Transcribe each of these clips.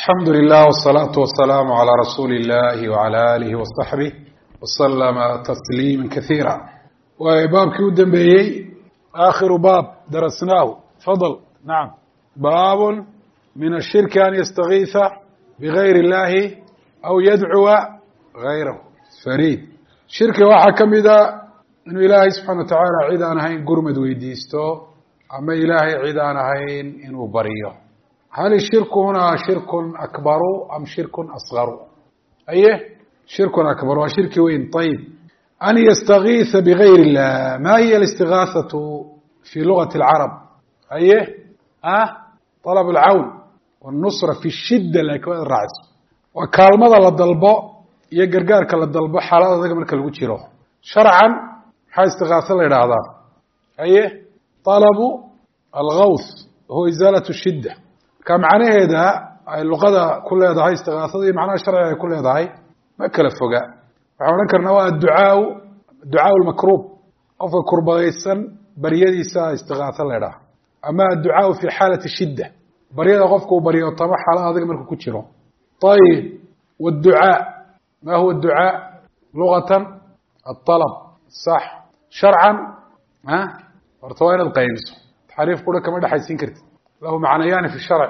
الحمد لله والصلاة والسلام على رسول الله وعلى آله وصحبه وسلم تسليما كثيرا وبابكي ودنبيي آخر باب درسناه تفضل. نعم. باب من الشرك أن يستغيث بغير الله أو يدعو غيره. فريد شرك waxaa ka mida inuu ilaahay subxaana wa tacaala cid aan ahayn gurmad weydiisto ama ilaahay cid aan ahayn inuu baryo. هل الشرك هنا شرك أكبر أم شرك أصغر؟ أيه شرك أكبر وشرك وين. طيب أن يستغيث بغير الله، ما هي الاستغاثة في لغة العرب؟ أيه طلب العون والنصرة في الشدة لكوان الرعز وكالمضى للضلباء يقرقارك للضلباء حالات ذلك مركا الوجيره شرعا هاي استغاثة للإرادة. أيه طلب الغوث هو إزالة الشدة. كمعناheeda ay luqada ku leedahay istigaasada iyo macnaha sharciga ay ku leedahay ma kala foga. waxaan oran karnaa waa ducaa al-makrub, qofka kurbadaysan baryadiisa istigaasa leedahay, ama ducaa fi xaalati shidda, baryada qofku baryo tama xaalad adag markuu ku jiro. طيب والدعاء ما هو الدعاء لغة؟ الطلب صح. شرعا ورتوين القيمس تعريف كله كما دحيسين كرت له معنيان في الشرع،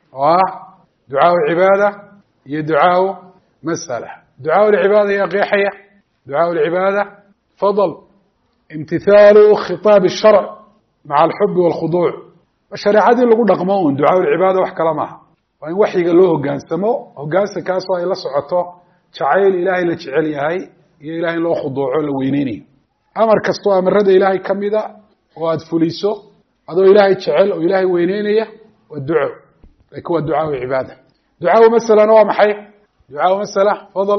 دعاء العبادة هي دعاء مسألة. دعاء العبادة هي قيحية، دعاء العبادة فضل امتثال خطاب الشرع مع الحب والخضوع. الشريعة اللي قلنا قمون دعاء العبادة وحكلمها وإن وحي قال له هجان سمو هجان سكاسوا إلى سعته شعيل إلهي لتشعلي هاي إلهي له خضوع لوينيني أمر كستوا أمر رد إلهي كم إذا واد فليسو هذا إلهي تشعل وإلهي وينينية والدعاء لك هو الدعاء والعبادة. دعاء مثلا هو محي دعاء مثلا فضل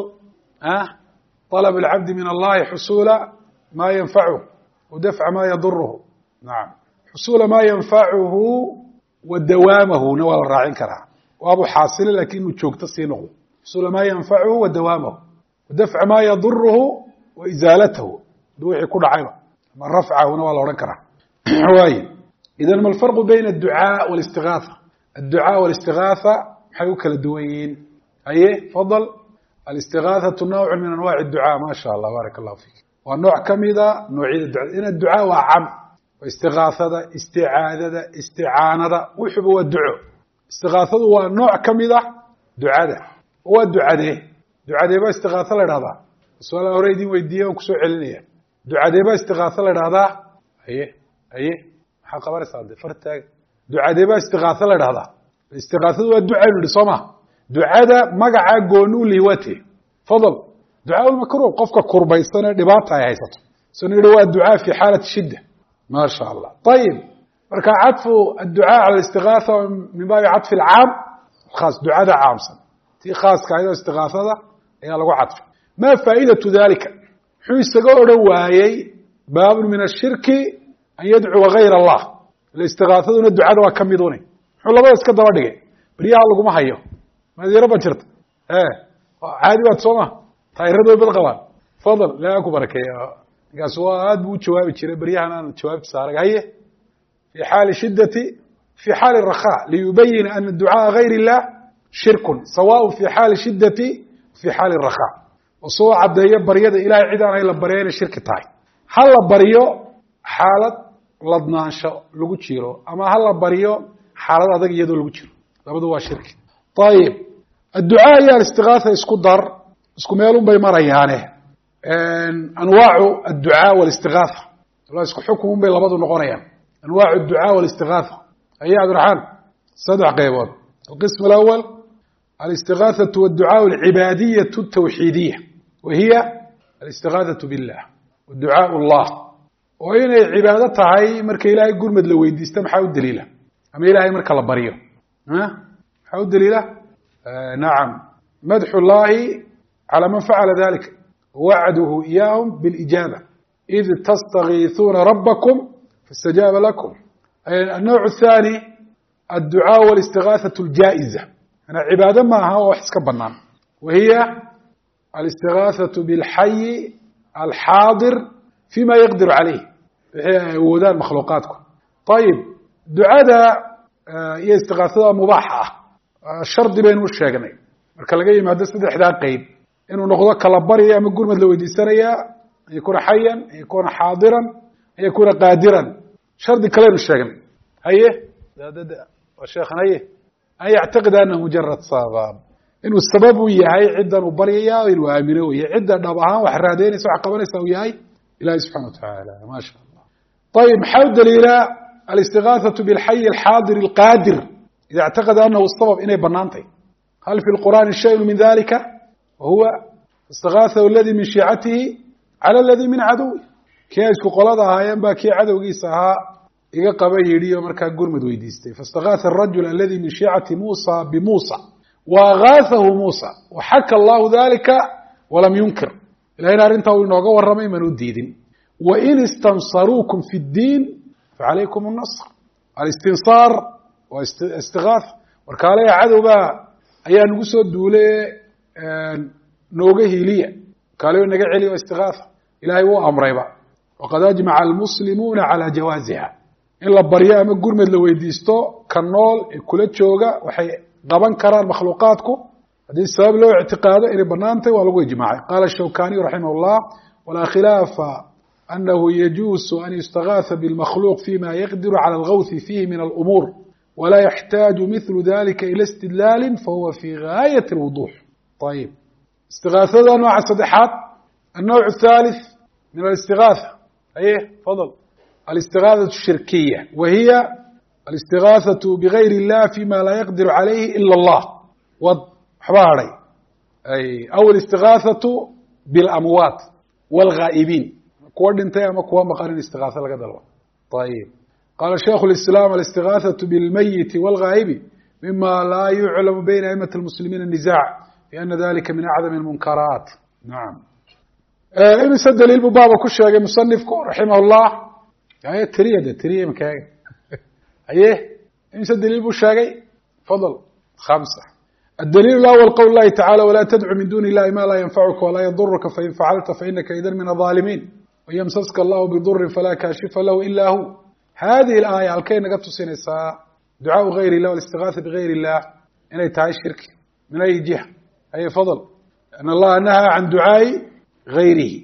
طلب العبد من الله حصول ما ينفعه ودفع ما يضره. نعم حصول ما ينفعه ودوامه نوى الراعين كرها وابو حاصل لكنه تشوك تصينه حصول ما ينفعه ودوامه ودفع ما يضره وإزالته دوحي كل عيبه من رفعه نوى الراعين كرها حواي. إذا ما الفرق بين الدعاء والاستغاثة؟ الدعاء والاستغاثة حيوكل الدوين. أيه فضل. الاستغاثة نوع من أنواع الدعاء ما شاء الله بارك الله فيك. والنوع كم إذا نوعيد الدعاء. إن الدعاء وعم واستغاثة استعاذة استعانة وحب الدعاء. استغاثة هو نوع كم إذا دعاء هو الدعاء دعاء با استغاثة لهذا السؤال أريد ويديه وكسو علنيه دعاء با استغاثة لهذا. أيه حقبر صاد فرتاج دعاء با استغاثة لهذا. الاستغاثة هو الدعاء للصمة دعاء مقع قونو ليوته فضل. دعاء المكروه قفك قربي سنة دباطة يا هيسط سنة هو الدعاء في حالة الشدة ما شاء الله. طيب مركا عطف الدعاء على الاستغاثة من باب عطف العام خاص دعاء عام سنة تي خاص كايدا استغاثة هي لغو عطف. ما فائدة ذلك؟ حو يستقول روايي باب من الشرك أن يدعو غير الله. الاستغاثة الدعاء وكم يدوني حو الله بس كده ودقي بريها لغو ما هيو ما ذي ربا جرت عادي واتسوما تايردو بالقوان فضل لا أكو بركة يا سواد بو جواب جري بريها أنا جواب سارق هي في حال شدة في حال الرخاء ليبين أن الدعاء غير الله شرك سواء في حال شدة في حال الرخاء. وصوى عبد بريد إلى عدان إلى بريين الشرك تاي هل بريو حالة لدنانشا لغو جيرو أما هل بريو حالة أدق يدو لغو جيرو لابدو شرك. طيب الدعاء يا الاستغاثة اسكو در اسكو ميلون بي مريانه أنواع الدعاء والاستغاثة الله اسكو حكم بي لابدو نقونيان أنواع الدعاء والاستغاثة. أي عبد الرحمن صدع قيبون. القسم الأول الاستغاثة والدعاء العبادية التوحيدية وهي الاستغاثة بالله والدعاء الله. وإن عبادتها هي مركا إلهي قرمد لو يديستم حاول دليله أما إلهي مركا لبريه حاول دليله نعم مدح الله على من فعل ذلك وعده إياهم بالإجابة إذ تستغيثون ربكم فاستجاب لكم. النوع الثاني الدعاء والاستغاثة الجائزة أنا عبادة معها وحسك بنام وهي الاستغاثة بالحي الحاضر فيما يقدر عليه ودان مخلوقاتكم. طيب دعاء هي استغاثة مباحة shardi baynu u sheegnay marka laga yimaado saddexdaa qeyd inuu noqdo kala barya ama gurmad la weydiisanayaa an yakuna xayan an yakuna xaadiran an yakuna qaadiran shardi kaleynu sheegnay haye sheekhan haye an yactaqida anahu mujarad sabab inuu sabab u yahay ciddan uu baryaya inuu aamino wey cidda dhab ahaan wax raadeynaysa wax qabanaysa uu yahay ilahi subxana watacaala ma sha allah ayib maxaa u daliila alistigaahatu bilxayi alxaadir alqaadir ida اctaqada anahu sabab inay banaantay hal fi lqur'aani shayun min dalika wahuwa istigaahahu aladi min shiicatihi cala aladi min caduwi kii ay isku qolada ahaayeen baa kii cadowgiisa ahaa iga qaba yidhi oo markaa gurmad weydiistay faاstagaatha arajul aladi min shiicati musa bimusa waagaahahu musa waxaka allahu dalika walam yunkir ilahayna arrintaa uu inooga warramay manuu diidin wain istansaruukum fi اddiin facalaykum الnasr alistinsaar waa istigaatha warkaaleya cadowbaa ayaa nagu soo duule nooga hiiliya warkaaleyo naga celiya waa istigaatha ilahay wuu amrayba waqad ajmaca almuslimuuna calى jawaaziha in la baryo ama gurmad la weydiisto ka nool ee kula jooga waxay qaban karaan makhluuqaadku haddii sabab loo ictiqaado inay banaantay waa lagu ijmaacay qaala shawkaniy raximah اllah walaa khilaafa anahu yajuusu an yustagaatha bilmakhluuq fima yaqdiru calى algawthi fihi min alumuur wla yaxtaaju mithlu dalika ila istidlaali fahuwa fi gaayat اlwuduux ayib istigaahada nooca saddexaad annowc الthalith min alistigaatha aye fadl alistigaahatu shirkiya wa hiya alistigaahatu bigayr اllah fima laa yaqdiru calayhi ila اllah waxba hadhay aw alistigaahatu biاlamwaat wاlghaa'ibiin kuwa dhintay ama kuwa maqan in istigaatha laga dalbo ayib qala shaykh اiسlاm الاstigاaثaة bاlmayit wاlghaa'ibi mima laa yuclamu bayna aئmaة الmuslimiina النiزاع لأna dalika min acdam الmunkaraat naam imise daliil buu baaba ku sheegay musanifku raximah الlah aye triyada triya makaga aye imise daliil buu sheegay fadl خamسة الdliil الأول qwl الlahi taعalى وla tdcu min duni الlahi ma laa ynfacuka وlaa ydurka fain facalta fainaka idan min الظaalimiin وymsaska اllah bduri falaa kaashifa lah ila hu hadihi اlaaya halkay naga tusinaysaa ducaaءu gayr الlah wاlistigaatha bigayr الlah inay tahay shirki min ay jiha aye fadl an allaha nahaa can ducaaءi gayrihi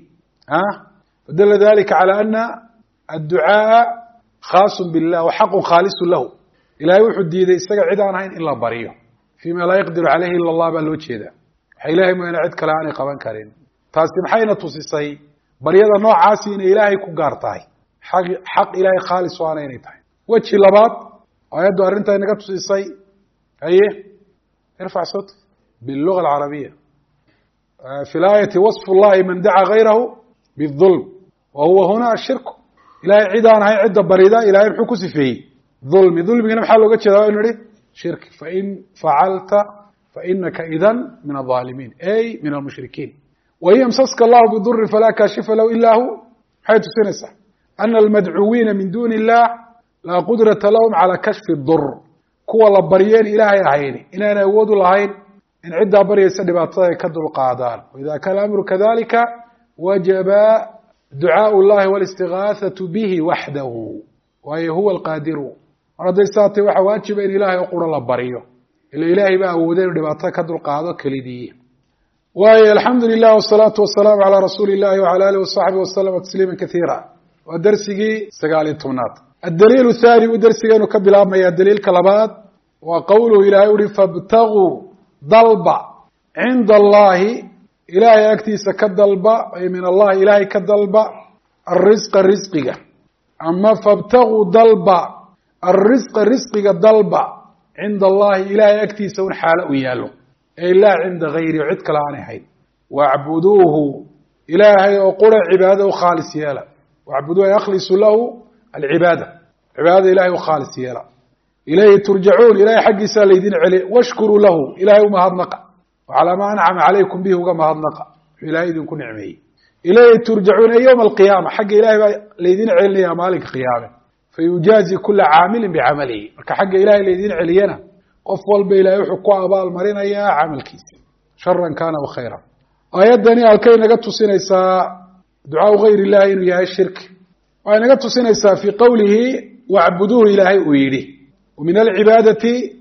fadala dalika calى ana adducaaءa khaaص biاllah waxaqu khaalisu lahu ilahay wuxuu diiday isaga cid aan ahayn in la baryo fima laa yaqdiru calayhi ila اllah baa loo jeeda waxa ilahay mooyaane cid kale aanay qaban karin taasi maxayna tusisay baryada noocaasi inay ilaahay ku gaar tahay xaq ilahay khaalis o aana inay tahay weji labaad aayaddu arrintaa inaga tusisay haye irfac sawt biluga alcarabiya fi laayati waصfu llahi man dacaa gayrahu biظulm wa huwa huna ashirku ilahay cid aan ahayn cidda barida ilahay muxuu ku sifeeyey ulmi dulmigana maxaa looga jeeda waynu nihi shirki fain facalta fainaka idan min الظaalimiin ay min almushrikiin wain ymsaska allahu bidurin falaa kaashifa lahu ila hu maxay tusinaysaa ana almadcuwiina min duni illah laa qudrata lahum calى kashfi dur kuwa la baryeen ilaahay ahayn inaana awoodu lahayn in ciddaa baryaysa dhibaatada ay ka dulqaadaan waida kaana amru kadalika wajaba ducaaء اllahi wاlistigaathaةu bihi waxdahu waayo huwa alqaadiru mar hadday saatay waxaa waajiba in ilahay o qura la baryo ila ilaahay baa awooday inu dhibaatada ka dulqaado kelidii waayo alxamdu lilah wالsalaaةu wasalaamu calى rasuuli اllahi wعalى alih وaصaxbi waslama tasliima kaiira waa dersigii 19aad addaliil الthaani u dersigeenu ka bilaabmaya daliilka labaad waa qowluhu ilahay uhi fاbtaguu dalba cinda allahi ilaahay agtiisa ka dalba ay min allahi ilaahay ka dalba arisqa risqiga ama fاbtaguu dalba arisqa risqiga dalba cinda allahi ilaahay agtiisa un xaalo u yaalo ay laa cinda gayri o cid kale aanay hayn wacbuduuhu ilaahay oo qura cibaadada u khaalis yeela wacbuduuhu ay akhlisu lahu alcibaada cibaadada ilahay u khaalis yeela ilayhi turjacuun ilahay xaggiisaa laydin celi washkuruu lahu ilahay umahadnaqa wacalaa maa ancama calaykum bihi uga mahadnaqa wuxuu ilahay idinku nicmeeyey ilayhi turjacuun ay yowma alqiyaama xagga ilahay baa laydin celinaya maalinka qiyaame fayujaazi kula caamilin bicamalihi marka xagga ilahay laydin celiyana qof walba ilahay wuxuu ku abaal marinayaa camalkiisa sharan kana w khayra aayaddani halkay naga tusinaysaa ducaau gayr illahi inuu yahay shirki waxay naga tusinaysaa fii qowlihi wacbuduuhu ilaahay uu yidhi min alcibaadati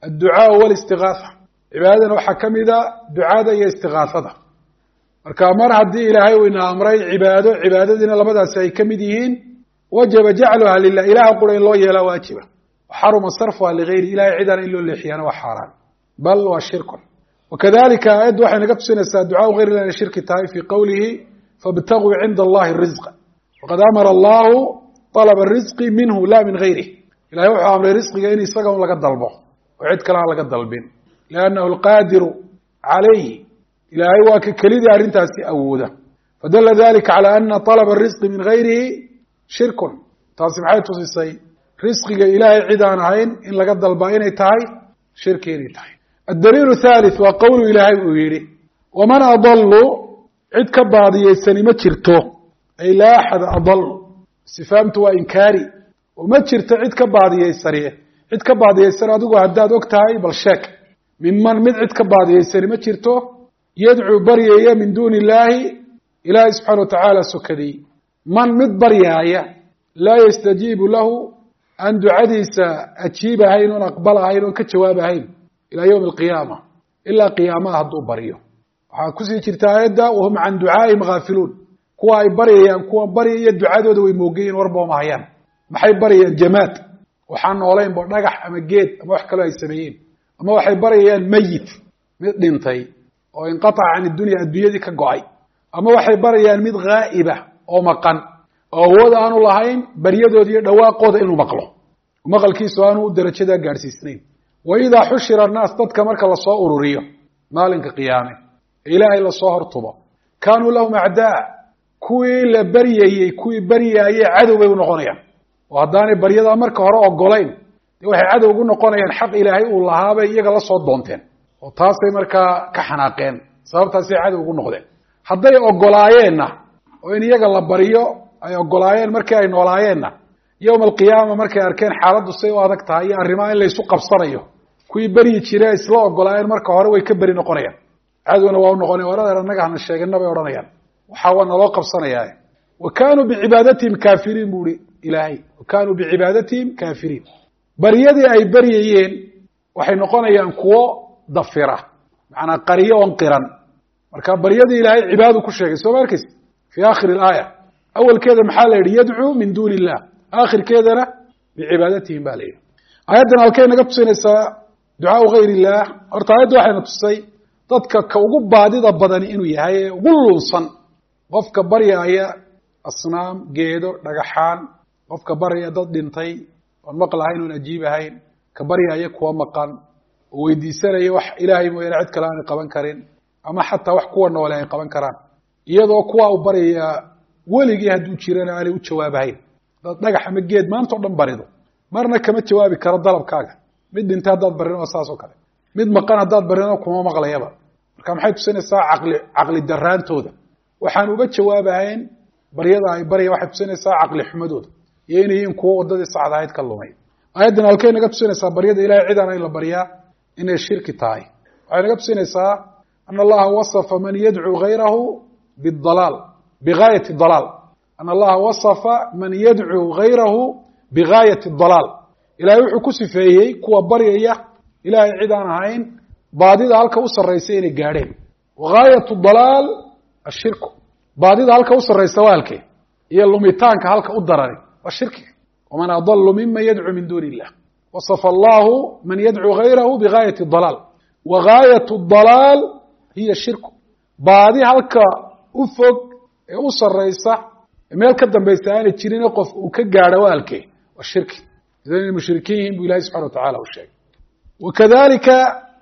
adducaa walistigaatha cibaadadana waxaa ka mida ducada iyo istigaahada marka mar haddii ilaahay uu ina amray cibaado cibaadadiina labadaasi ay ka mid yihiin wajaba jacluha lilah ilaha qura in loo yeelaa waajiba waxaruma sarfuha ligayri ilahay cidaan in loo leexiyana waa xaaraan bal waa shirkun wakadalika aayaddu waxay naga tusinaysaa ducaau gayr ilah inay shirki tahay fii qowlihi faاbtaguu cinda allahi الrizqa waqad amara allahu طalba الrizqi minhu la min gayrih ilahay wuxuu amray risqiga in isaga un laga dalbo oo cid kale aan laga dalbin liannahu alqaadiru calayhi ilaahay waa ka kelidii arrintaasi awooda fadala dalika calى ana طalba الrisqi min gayrihi shirkun taasi maxay tusisay risqiga ilaahay cid aan ahayn in laga dalbaa inay tahay shirki inay tahay addaliil thalith waa qowlu ilaahay uu yidhi waman adalu cid ka baadiyeysani ma jirto ay laa axada adalu istifaamtu waa inkaari oo ma jirto cid ka baadiyeysani cid ka baadiyeysan adigu haddaad og tahay bal sheeg minman mid cid ka baadiyeysani ma jirto yadcuu baryaya min duuni illaahi ilaahay subxaana wa tacaala sokadii man mid baryaaya laa yastajiibu lahu aan ducadiisa ajiib ahayn oon aqbal ahayn oon ka jawaab ahayn ilaa yowmi alqiyaama ilaa qiyaamaha hadduu baryo waxaa kusii jirta aayadda wahum can ducaa'ihim haafiluun kuwa ay baryayaan kuwa baryaya ducadooda way moogayiin warba uma hayaan maxay baryayaan jamaad waxaan noolaynba dhagax ama geed ama wax kaloo ay sameeyeen ama waxay baryayaan meyit mid dhintay oo inqataca can iddunya adduunyadii ka go-ay ama waxay baryayaan mid ghaa'ibah oo maqan oo awood aanu lahayn baryadooda iyo dhawaaqooda inuu maqlo maqalkiisu aanu darajadaa gaadhsiisnayn wa idaa xushira annaas dadka marka lasoo ururiyo maalinka qiyaame ee ilaahay lasoo hortubo kaanuu lahum acdaa kuwii la baryayey kuwii baryaayey cadow bay u noqonayaan oo haddaanay baryadaa marka hore ogolayn dee waxay cadow ugu noqonayaan xaq ilaahay uu lahaabay iyaga la soo doonteen oo taasay markaa ka xanaaqeen sababtaasay cadow ugu noqdeen hadday ogolaayeenna oo in iyaga la baryo ay ogolaayeen markii ay noolaayeenna yowma alqiyaama markay arkeen xaaladdu say u adag tahay iyo arrimaha in laysu qabsanayo kuwii beryi jire isla ogolaayeen marka hore way ka beri noqonayaan cadowna waa u noqonaya waradeer annaga hana sheegana bay odhanayaan waxaa waa naloo qabsanayaa wa kaanuu bicibaadatihim kaafiriin bu ihi ilaahay wa kaanuu bicibaadatihim kaafiriin baryadii ay baryayeen waxay noqonayaan kuwo dafira macnaa qariyo oon qiran marka baryadii ilaahay cibaadu ku sheegay soo ma arkaysa fii aakhiri alaaya awalkeeda maxaa la yidhi yadcuu min duuni illah aakhirkeedana bicibaadatihim ba la yidhi aayaddan halkay naga tusinaysaa ducaau gayr illah horta aayadda waxayna tusay dadka ka ugu baadida badani inuu yahay ee ugu luunsan qofka baryaaya asnaam geedo dhagaxaan qofka baryaya dad dhintay oon maqlahayn oon ajiib ahayn ka baryaaya kuwa maqan oo weydiisanaya wax ilaahay mooyaane cid kale aanay qaban karin ama xataa wax kuwa noole ay qaban karaan iyadoo kuwa u baryayaa weligii hadduu jirana aanay u jawaabahayn dad dhagax ama geed maanta o dhan barido marna kama jawaabi karo dalabkaaga mid dhintay haddaad barino waa saas oo kale mid maqan haddaad barino kuma maqlayaba marka maxay tusinaysaa caqli daraantooda waxaan uga jawaabahayn baryada ay barya waxay tusinaysaa caqli xumadooda iyo inay yihiin kuwo waddadii sacdahayd ka lumay aayaddan halkay naga tusinaysaa baryada ilahay cidaan in la baryaa inay shirki tahay waxay naga tusinaysaa ana allaha wasafa man yadcuu gayrahu bidalaal bigaayati dalaal ana allaha wasafa man yadcuu gayrahu bigaayati dalaal ilahay wuxuu ku sifeeyey kuwa baryaya ilahay cid aan ahayn baadida halka u sarraysa inay gaadheen wagaayatu dalaal ashirku baadida halka u sarraysa waa halkee iyo lumitaanka halka u darani waa shirkiga waman adalu mima yadcuu min duuni illah wasafa allahu man yadcuu gayrahu bigaayati dalaal wagaayatu dalaal hiya shirku baadi halka u fog ee u sarraysa meel ka dambaysa aanay jirin qof uu ka gaadho waa halkee waa shirki idan inay mushrikiin yihiin bu ilahi subxana wa tacala u sheegay wakadalika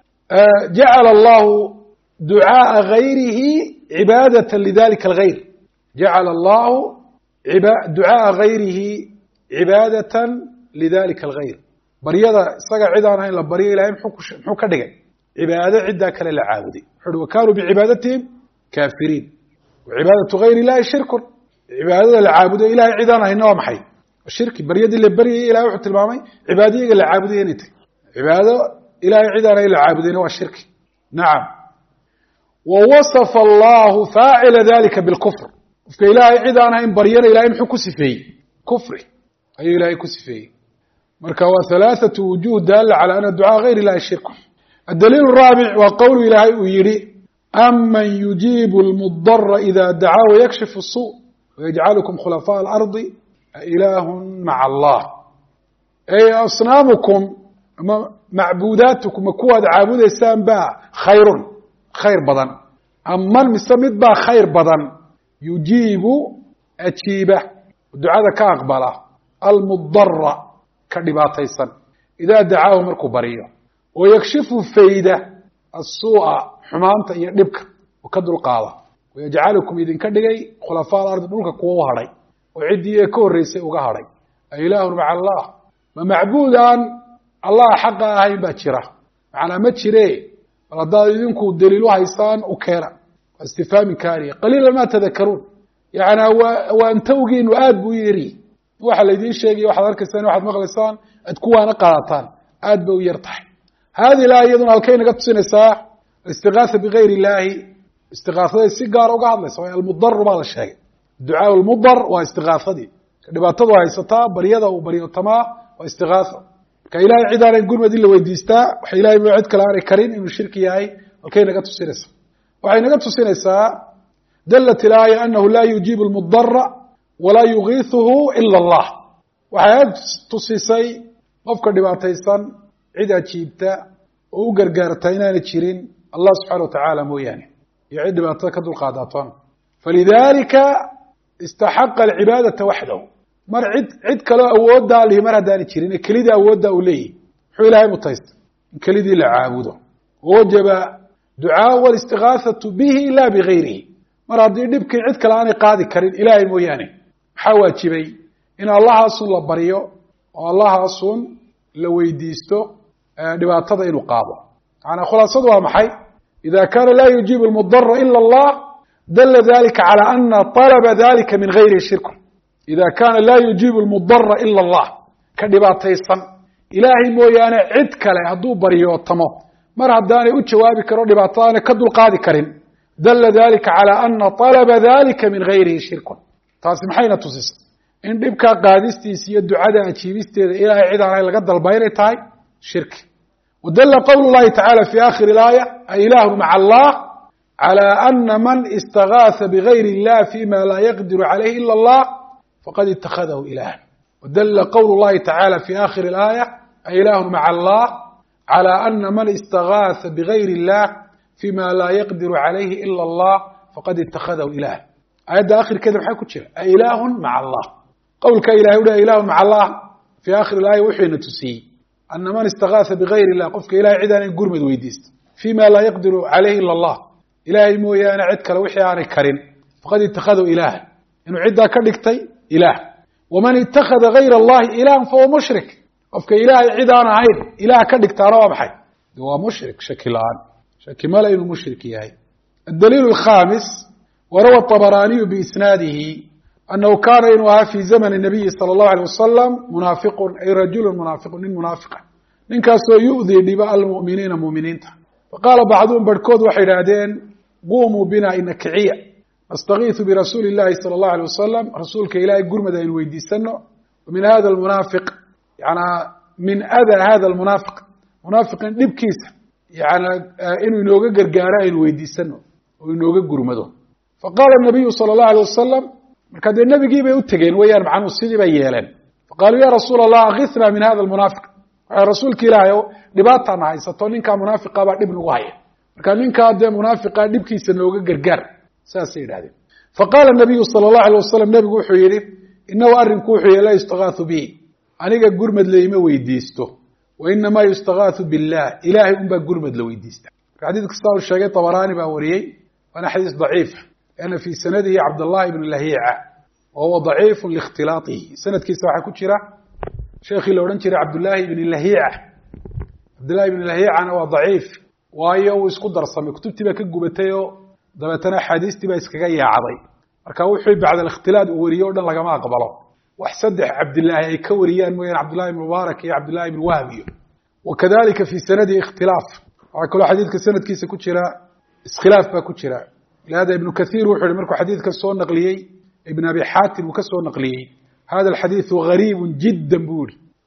jacala allahu ducaaءa gayrihi cibaadata lidalika algayr jacala allahu ducaaءa gayrihi cibaadatan lidalika algayr baryada isaga cid aan ahayn la baryo ilahay muxuu ka dhigay cibaado ciddaa kale la caabuday wuxu uhi wa kaanuu bicibaadatihim kaafiriin wacibaadatu gayr illahi shirkun cibaadada la caabuday ilahay cid aan ahayna waa maxay shirki baryadii la baryayay ilahay wuxuu tilmaamay cibaado iyaga la caabudaya inay tahy cibaado ilahay cid aan ahayn la caabudayna waa shirki nacam wa wasafa allahu faacila dalika bilkufr qofka ilaahay cid aan ahayn baryana ilahay muxuu ku sifeeyey kufri ayuu ilaahay ku sifeeyey marka waa ثaلaaثaة wujuه daala calى ana ducاء غayr ilahi shirk. الdaliil الraabic waa qowl ilaahay uu yihi aman yujiibu اlmudara إida dacaa وykshif الsuء وyجcalكm khulafاء الأrضi aإilah maعa الlah ay asnaamukum macbuudaatkum kuwaad caabudaysaan baa khayrun khayr badan aman mise mid baa khayr badan yujiibu ajiiba ducada ka aqbala almudara ka dhibaataysan idaa dacaahu markuu baryo oo yakshifu fayda asuu'a xumaanta iyo dhibka oo ka dulqaada wayajcalukum idinka dhigay khulafaa alardi dhulka kuwa u hadhay oo ciddii ka horreysay uga hadhay ailahun maca allah ma macbuud aan allah xaqa ahayn baa jira macnaa ma jire bal haddaad idinku daliil u haysaan u keena waa istifhaami kaaniya qaliila ma tadakaruun yacnaa waan tawgiinu aad buu yeri waxa laydiin sheegaya waxaad arkaysaan waxaad maqlaysaan ad kuwaana qaadataan aad bay u yar tahay haadi laa iyaduna halkay naga tusinaysaa alistigaatha bigayr illaahi istigaathaday si gaar uga hadlaysa waayo almudaru baa la sheegay ducaa almudar waa istigaahadii ka dhibaatadu haysataa baryada uu baryotamaa waa istigaatha marka ilahay cid aanay gurmad in la weydiistaa waxa ilahay ba cid kale aanay karin inuu shirki yahay halkay naga tusinaysaa waxay naga tusinaysaa dalat ilaaya anahu laa yujiibu almudara walaa yugiihuhu ila allah waxay aad tusisay qofka dhibaataysan cid ajiibta oo u gargaarta inaana jirin allah subxana watacaala mooyaane iyo cid dhibaatada ka dulqaadaatoon falidalika istaxaqa alcibaadata waxdahu mar cid kaloo awooddaa lihi mar haddaana jirin ee kelidii awooddaa uu leeyahy muxuu ilahay mutaysta in kelidii la caabudo wajaba ducaa walistigaahatu bihi la bigayrihi mar haddii dhibkii cid kale aanay qaadi karin ilaahay mooyaane maxaa waajibay in allahaasun la baryo oo allahaasun la weydiisto dhibaatada inuu qaado macanaa khulaasadu waa maxay ida kaana laa yujiibu almudara ila allah dala dalika calى ana طalaba dalika min gayrihi shirku ida kaana laa yujiibu almudara ila allah ka dhibaataysan ilaahay mooyaane cid kale hadduu baryootamo mar haddaanay u jawaabi karo dhibaatadaana ka dulqaadi karin dala dalika calى ana طalaba dalika min gayrihi shirku taasi maxayna tusisa in dhibkaa qaadistiisa iyo ducada ajiibisteeda ilaahay cid aan ahayn laga dalba inay tahay shirki wadala qowl llahi tacala fi akhiri اlaaya ailahu maca allah calى ana man istagaatha bigayri اllah fima laa yaqdiru calayhi ila allah faqad itakadahu ilaha wadala qowl llahi tacala fi akhiri اlaaya ailahu maca allah calى ana man istagaatha bigayri اllah fima laa yaqdiru calayhi ila allah faqad itakadahu ilaha aayadda akhirkeeda maxaa ku jira ailahun maca allah qowlka ilahay u ilahun maca allah fii akhiri ilaaya wuxuuna tusiyey ana man istagaatha bigayr illah qofka ilahay cid aanay gurmad weydiista fima laa yaqdiru calayhi ila allah ilaahay mooyaane cid kale wixii aanay karin faqad itakadahu ilaha inuu ciddaa ka dhigtay ilaah waman itakada gayra allahi ilahan fahuwa mushrik qofka ilaahay cid aan ahayn ilaah ka dhigtaana waa maxay waa mushrik shaki la-aan shaki male inuu mushrik yahay adaliil alkhamis warawa طabaraniyu biisnaadihi anahu kaana inuu ahaa fi zamani nabiyi salى اllahu alيه wasalam munaafiqun ay rajulu munaafiqun nin munaafiqa ninkaasoo yu'dii dhiba almu'miniina mu'miniinta faqaala bacduhum barhkood waxay idhaahdeen qumuu bina ina kiciya nastakiisu birasuuli اllahi salى اllahu alيه wasalam rasuulka ilaahay gurmad aynu weydiisano min hada almunaafiq yanaa min ada hada almunaafiq munaafiqin dhibkiisa yana inuu inooga gargaaro aynu weydiisano oo inooga gurmado faqaala nabiyu salى اllahu alيه wasalam marka dee nebigii bay u tegeen weeyaan macnuu sidii bay yeeleen faqaaluu ya rasuula allah akisna min hada almunaafiq waxay rasuulka ilaahay o dhibaatana haysato ninkaa munaafiqa baa dhib nagu haya marka ninkaa dee munaafiqa dhibkiisa nooga gargaar saasay yidhahdeen faqaala nabiyu sala allahu alay wasalam nebigu wuxuu yihi inahu arrinku wuxuu yihi laa yustagaathu bi aniga gurmad layma weydiisto wa inamaa yustagaathu billah ilaahay unbaa gurmad la weydiista marka xadiid kasta u sheegay tabaraani baa wariyey waana xadiis daciifa لأن في سنده عبد الله بن لهيعة وهو ضعيف لاختلاطه sanadkiisa waxaa ku jira sheekii la odhan jiray عبد الله بن لهيعة عبد الله بن لهيعana waa ضaciif waayo uu isku darsamay kutubtii baa ka gubatay oo dabeetana axaadiistii baa iskaga yaacday marka wuxuu bacd الاkhtilaad uu wariyo o dhan lagama aqbalo wax saddex cabdilaahi ay ka wariyaan mooyaan cabdالlahi بن mubaarak iyo cabdالlahi بن wahb iyo وkadalika في sanadihi اkhtilaaf waxaa kaloo xadiidka sanadkiisa ku jira iskhilaaf baa ku jira لهذا iبن kaثير wuxuu hi markuu xadيiثka soo naqliyey iبن abi xaatim uu ka soo naqliyey hada الxadيiث غarيib جidا buu yihi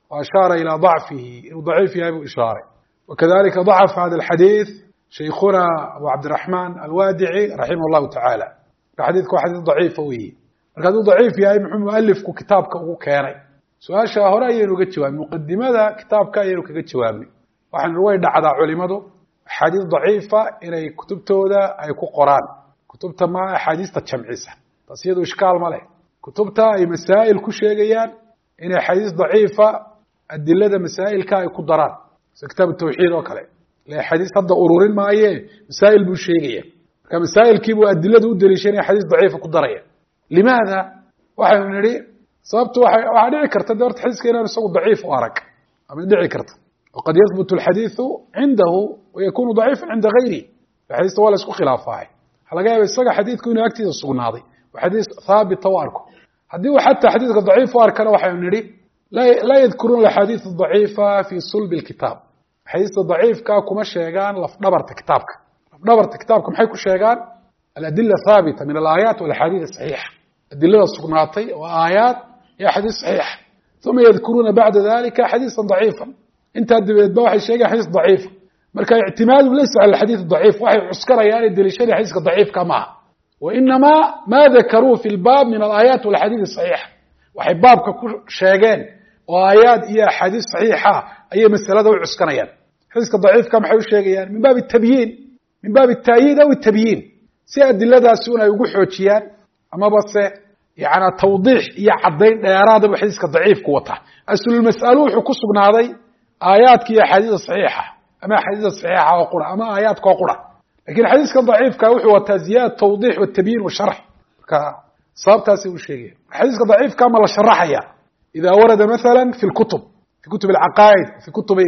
وأشار إلى ضعفه ضعيف يا أبو إشارة. وكذلك ضعف هذا الحديث شيخنا أبو عبد الرحمن الوادعي رحمه الله تعالى. حديثك حديث ضعيف ويه markaaduu daciif yahay muxuu mualifku kitaabka ugu keenay su'aasha hore ayaynu uga jawaabnay muqaddimada kitaabka ayaynu kaga jawaabnay waxaan way dhacdaa culimadu xadiis daciifa inay kutubtooda ay ku qoraan kutubta ma xadiista jamcisa tasiyadu ishkaal ma leh kutubta ay masaa'il ku sheegayaan inay xadiis daciifa adillada masaa'ilka ay ku daraan sida kitaab tawxiid oo kale la xadiis hadda ururin maaye masaa'il buu sheegaya marka masaa'ilkii buu adilladu u daliishanay xadiis daciifa ku daraya لماذا waxaynu niri sababtu waxa dhici karta doorta xadiiska inaan isagu daciif u arag ama dhici karta وقد يثبت الحديث عنده ويكون ضعيفا عند غيره الحديث ولا isku khilaafaay halaga yaabay isaga xadiidku inuu agtiisa sugnaaday wa xadiis thaabit oo arko hadii uu xataa xadiiska daciif u arkana waxaynu niri la yadkurun الحديث الضعيفة في صلب الكتاب حديث ضعيف ka kuma sheegan laf dhabarta kitaabka laf dhabarta kitaabka maxay ku sheegan الأدلة ثابتة من الآيات والأحاديث الصحيحة أدلة الصناطي وآيات يا حديث صحيح ثم يذكرون بعد ذلك حديثا ضعيفا انت بواحد شيء حديث ضعيف مركا اعتماد ليس على الحديث الضعيف واحد عسكري يعني الدليشاني حديث ضعيف كما وإنما ما ذكروه في الباب من الآيات والأحاديث الصحيحة واحد باب شيئين وآيات يا حديث صحيحة أي مسألة ذو عسكريان حديث ضعيف كما حيو شيئين من باب التبيين من باب التأييد أو التبيين si adiladaasi ay ugu xoojiyaan ama base yaana tawdiix iyo cadeyn dheeraad ah xadiiska daciifku wata asul mas'alo wuxuu ku sugnaaday aayaadka iyo xadiis saxiixa ama xadiis saxiixa oo qura ama aayaadka oo qura laakiin xadiiska daciifka wuxuu wata ziyaad tawdiix iyo tabyin iyo sharh ka sababtaasi uu sheegay xadiiska daciifka ma la sharaxaya ida warada مثلا في الكتب في كتب العقائد في كتب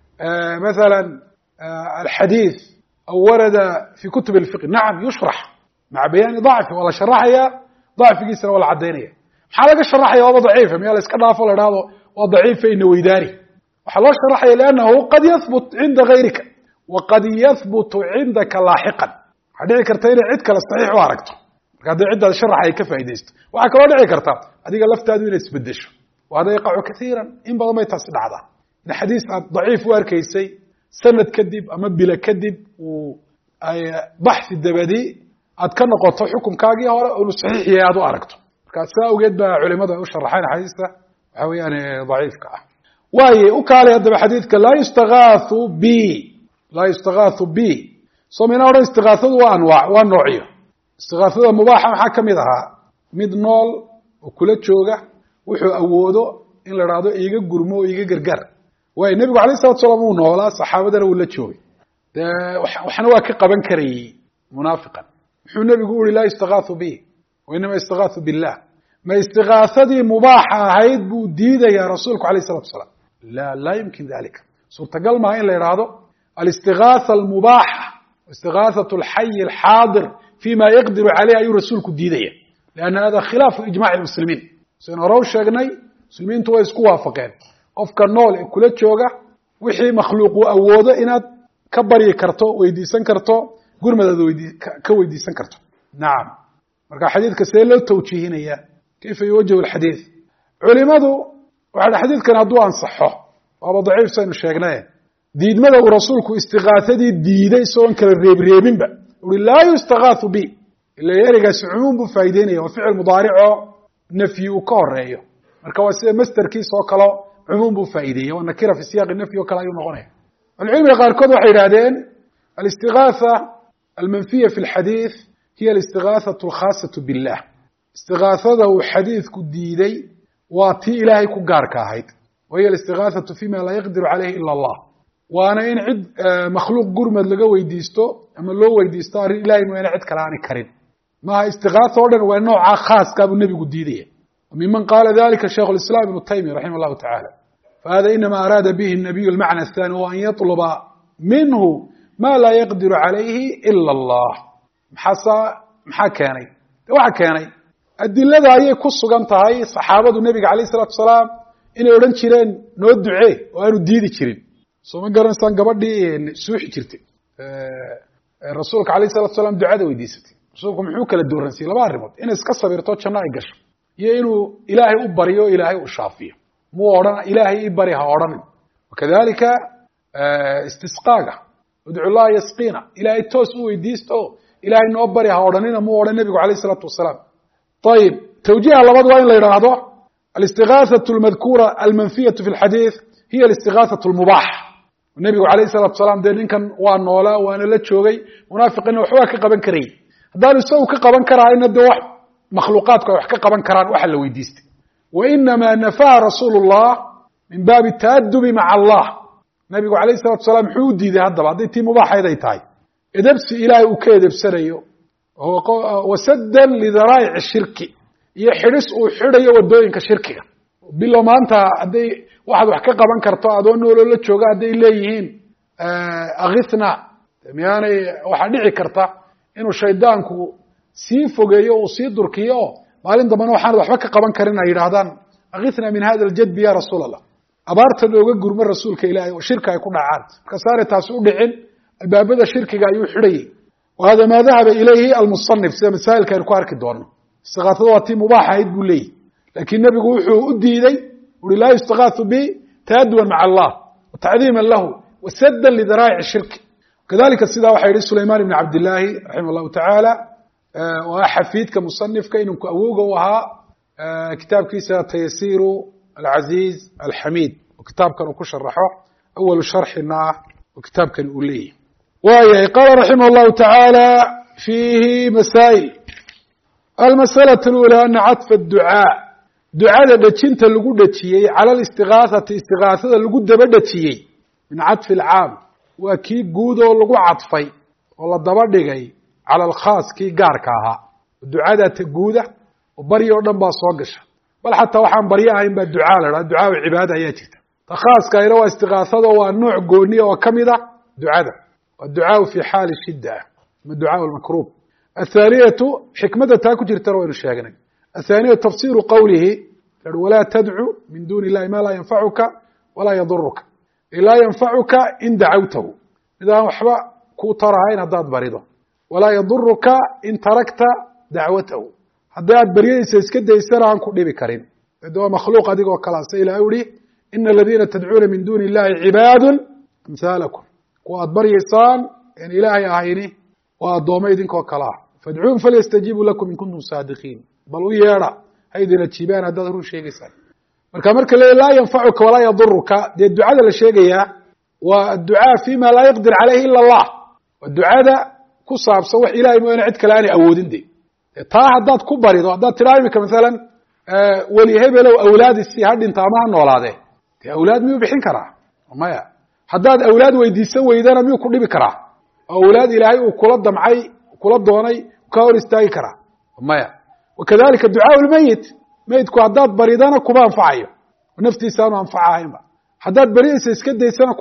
مثلا الحديث أو ورد في كتب الفقه نعم يشرح مع بيان ضعفه ولا شرحيا ضعف جسنا ولا عدينية حالك شرحيا وضع ضعيفة ميال اسكناف ولا هذا وضعيف إنه يداري وحلا شرحيا لأنه قد يثبت عند غيرك وقد يثبت عندك لاحقا هذه كرتين عدك للصحيح واركته هذا عدة شرحيا كيف يديست وعكروا لعي كرتا هذه لفت هذه يسبدش وهذا يقع كثيرا إن بغى ما يتصل هذا الحديث ضعيف واركيسي سند كذب أما بلا كذب وبحث الدبادي أتكلم قطع حكم كاجي هو صحيح يا هذا أركته كاسا وجد علماء وشرحين حديثه أو يعني ضعيف كا واي وكالي هذا حديثك لا يستغاث بي لا يستغاث بي صومنا ورا استغاثة وأنواع ونوعية استغاثة مباحة محكم إذا ميد نول وكل شوجة وحو أوده إن لرادو إيجا جرمو إيجا جرجر والنبي عليه الصلاة والسلام ونولا صحابة ولا تشوي وحنا واقع قبن كري منافقا وحنا النبي يقول لا يستغاث به وإنما يستغاث بالله ما استغاثة دي مباحة هيد بوديدة يا رسولك عليه الصلاة والسلام لا يمكن ذلك صورة قال ما إلا يرادو الاستغاثة المباحة استغاثة الحي الحاضر فيما يقدر عليه أي رسولك الديدة لأن هذا خلاف إجماع المسلمين سنروا شاقني المسلمين تو يسكوا وافقين qofka nool ee kula jooga wixii makhluuq uu awoodo inaad ka bari karto weydiisan karto gurmadada ka weydiisan karto naam marka xadiidka see loo tawjiihinaya kayfa yuwajjahu alxadiith culimadu waxa xadiidkan hadduu ansaxo waa daciif saynu sheegnay diidmada uu rasuulku istiqaasadii diiday soon kala reebreebinba uu laa yustaghathu bi illa yariga su'uun bu faa'iideynaya waa ficil mudaarico nafyi uu ka horeeyo marka waa sida masdarkiisa oo kale عموم بفائدة والنكرة في سياق النفي وكلا ينغنيه العلم يقال كذا حيرادين الاستغاثة المنفية في الحديث هي الاستغاثة الخاصة بالله استغاثة حديث كديدي واتي إلهي كقارك هيد وهي الاستغاثة فيما لا يقدر عليه إلا الله وأنا إن عد مخلوق قرمد لقوا يديستو أما لو يديستار إلهي وين عد كلاني كريم ما استغاثة ودن ونوع خاص كابو النبي قديدي وممن قال ذلك الشيخ الإسلام ابن تيمية رحمه الله تعالى فهذا إنما أراد به النبي المعنى الثاني هو أن يطلب منه ما لا يقدر عليه إلا الله محاكاني الدلة هي كسو قمتها صحابة النبي عليه الصلاة والسلام إنه يرن شيرين نود دعيه وأنه ديدي شيرين سوما قرن إنسان قبل دي سوحي شيرتي رسولك عليه الصلاة والسلام دعاء ويديستي رسولكم محوك للدورنسي لما الرمض إنه اسكسا بيرتوت شمنا يقشر iyo inuu ilaahay u bariyo ilaahay u shaafiyo muu odhan ilaahay ii bari ha odhanin wakadalika istisqaaga udcu llaha yasqiina ilaahay toos u weydiista o ilaahay noo bari ha odhanina muu odhan nebigu alayh isalaatu wasalaam ayib tawjiiha labaad waa in la yidhaahdo alistigaasatu almadkuura almanfiyatu fi lxadiid hiya alistigaasatu almubaax nebigu alayh salatu wasalaam dee ninkan waa noolaa waana la joogay munaafiqiina waxbaa ka qaban karayy haddaanu isagu ka qaban karaayna dee wax makhluuqaadku ay wax ka qaban karaan waxa la weydiistay wainamaa nafaha rasuulu llah min baabi ta'adubi maca allah nabigu alayh salatu wasalaam muxuu u diiday haddaba hadday tii mubaaxayd ay tahay edebsi ilaahay uu ka edebsanayo wasaddan lidaraa'ici shirki iyo xidhis uu xidhayo wadooyinka shirkiga bilo maanta hadday waxaad wax ka qaban karto adoo nooloo la jooga hadday leeyihiin akithna miyaanay waxaa dhici karta inuu shaydaanku sii fogeeyo uu sii durkiyo o maalin dambana waxaanad waxba ka qaban karin ay yidhahdaan akithna min hada aljadbi ya rasuul allah abaarta nooga gurmo rasuulka ilaahay oo shirka ay ku dhacaan markaasaanay taasi u dhicin albaabada shirkiga ayuu xidhayay wa hada maa dahaba ilayhi almusanif sida masaa'ilka aynu ku arki doono istigaasada waa tii mubaax ahayd buu leeyahy laakiin nebigu wuxuu u diiday uri laa yustagaathu bi ta'aduban maca allah watacdiiman lahu wasaddan lidaraa'ici shirki kadalika sidaa waxaa yihi sulaymaan ibn cabdillaahi raximah allahu tacaala waa xafiidka musanifka inanku awowga u ahaa kitaabkiisa taysiiru alcaziiz alxamiid oo kitaabkan uu ku sharaxo awalu sharxina ah oo kitaabkan uu leeyahy waayahay qaala raximah allahu tacaala fiihi masaa'il almas'alaة اlأulى ana caطfa الducaa ducada dhejinta lagu dhejiyey cala alistigaasati istigaasada lagu daba dhejiyey min caطfi اlcaam waa kii guud oo lagu cadfay oo la daba dhigay cala alkhaas kii gaarka ahaa ducadaa ta guuda oo baryo o dhan baa soo gasha bal xataa waxaan baryo ahayn baa ducaa la dhaha ducaa cibaada ayaa jirta ta khaaskayna waa istigaasada waa nooc gooniya oo kamid a ducada waa ducaau fi xaali shida ama ducaa makruub athaaniyatu xikmada taa ku jirtana waynu sheegnay athaaniyatu tafsiru qowlihi walaa tadcu min duni illahi ma laa yanfacuka walaa yaduruka laa yanfacuka in dacawtahu mid aan waxba ku tarahayn haddaad barido walaa yaduruka in tarakta dacwatahu haddii aad baryadiisa iska daysana aan ku dhibi karin de waa makhluuq adigoo kalaasa ilahay uhi ina aladiina tadcuuna min duni illahi cibaadu amhaalakum kuwa aad baryaysaan en ilaahay ahayni waa addooma idinkoo kale ah fadcuun falyastajiibuu lakum in kuntum saadiqiin bal u yeedha ha idin ajiibaan haddaad run sheegaysaan marka le laa yanfacuka walaa yaduruka dee ducada la sheegayaa waa adducaa fima laa yaqdir caleyhi ila allah waa ducada ku saabsan wax ilahay mooyaane cid kale aanay awoodin de taa haddaad ku barido haddaad tidhaa imika masalan weli hebelow awlaadisi ha dhinta ama ha noolaadee dee awlaad miyuu bixin karaa maya haddaad awlaad weydiisan weydana miyuu ku dhibi karaa oo awlaad ilaahay uu kula damcay kula doonay ka hor istaagi karaa maya wakadalika ducaa lmeyit meyitku haddaad baridana kuma anfacayo naftiisa aanu anfaca ahaynba haddaad beridiisa iska daysana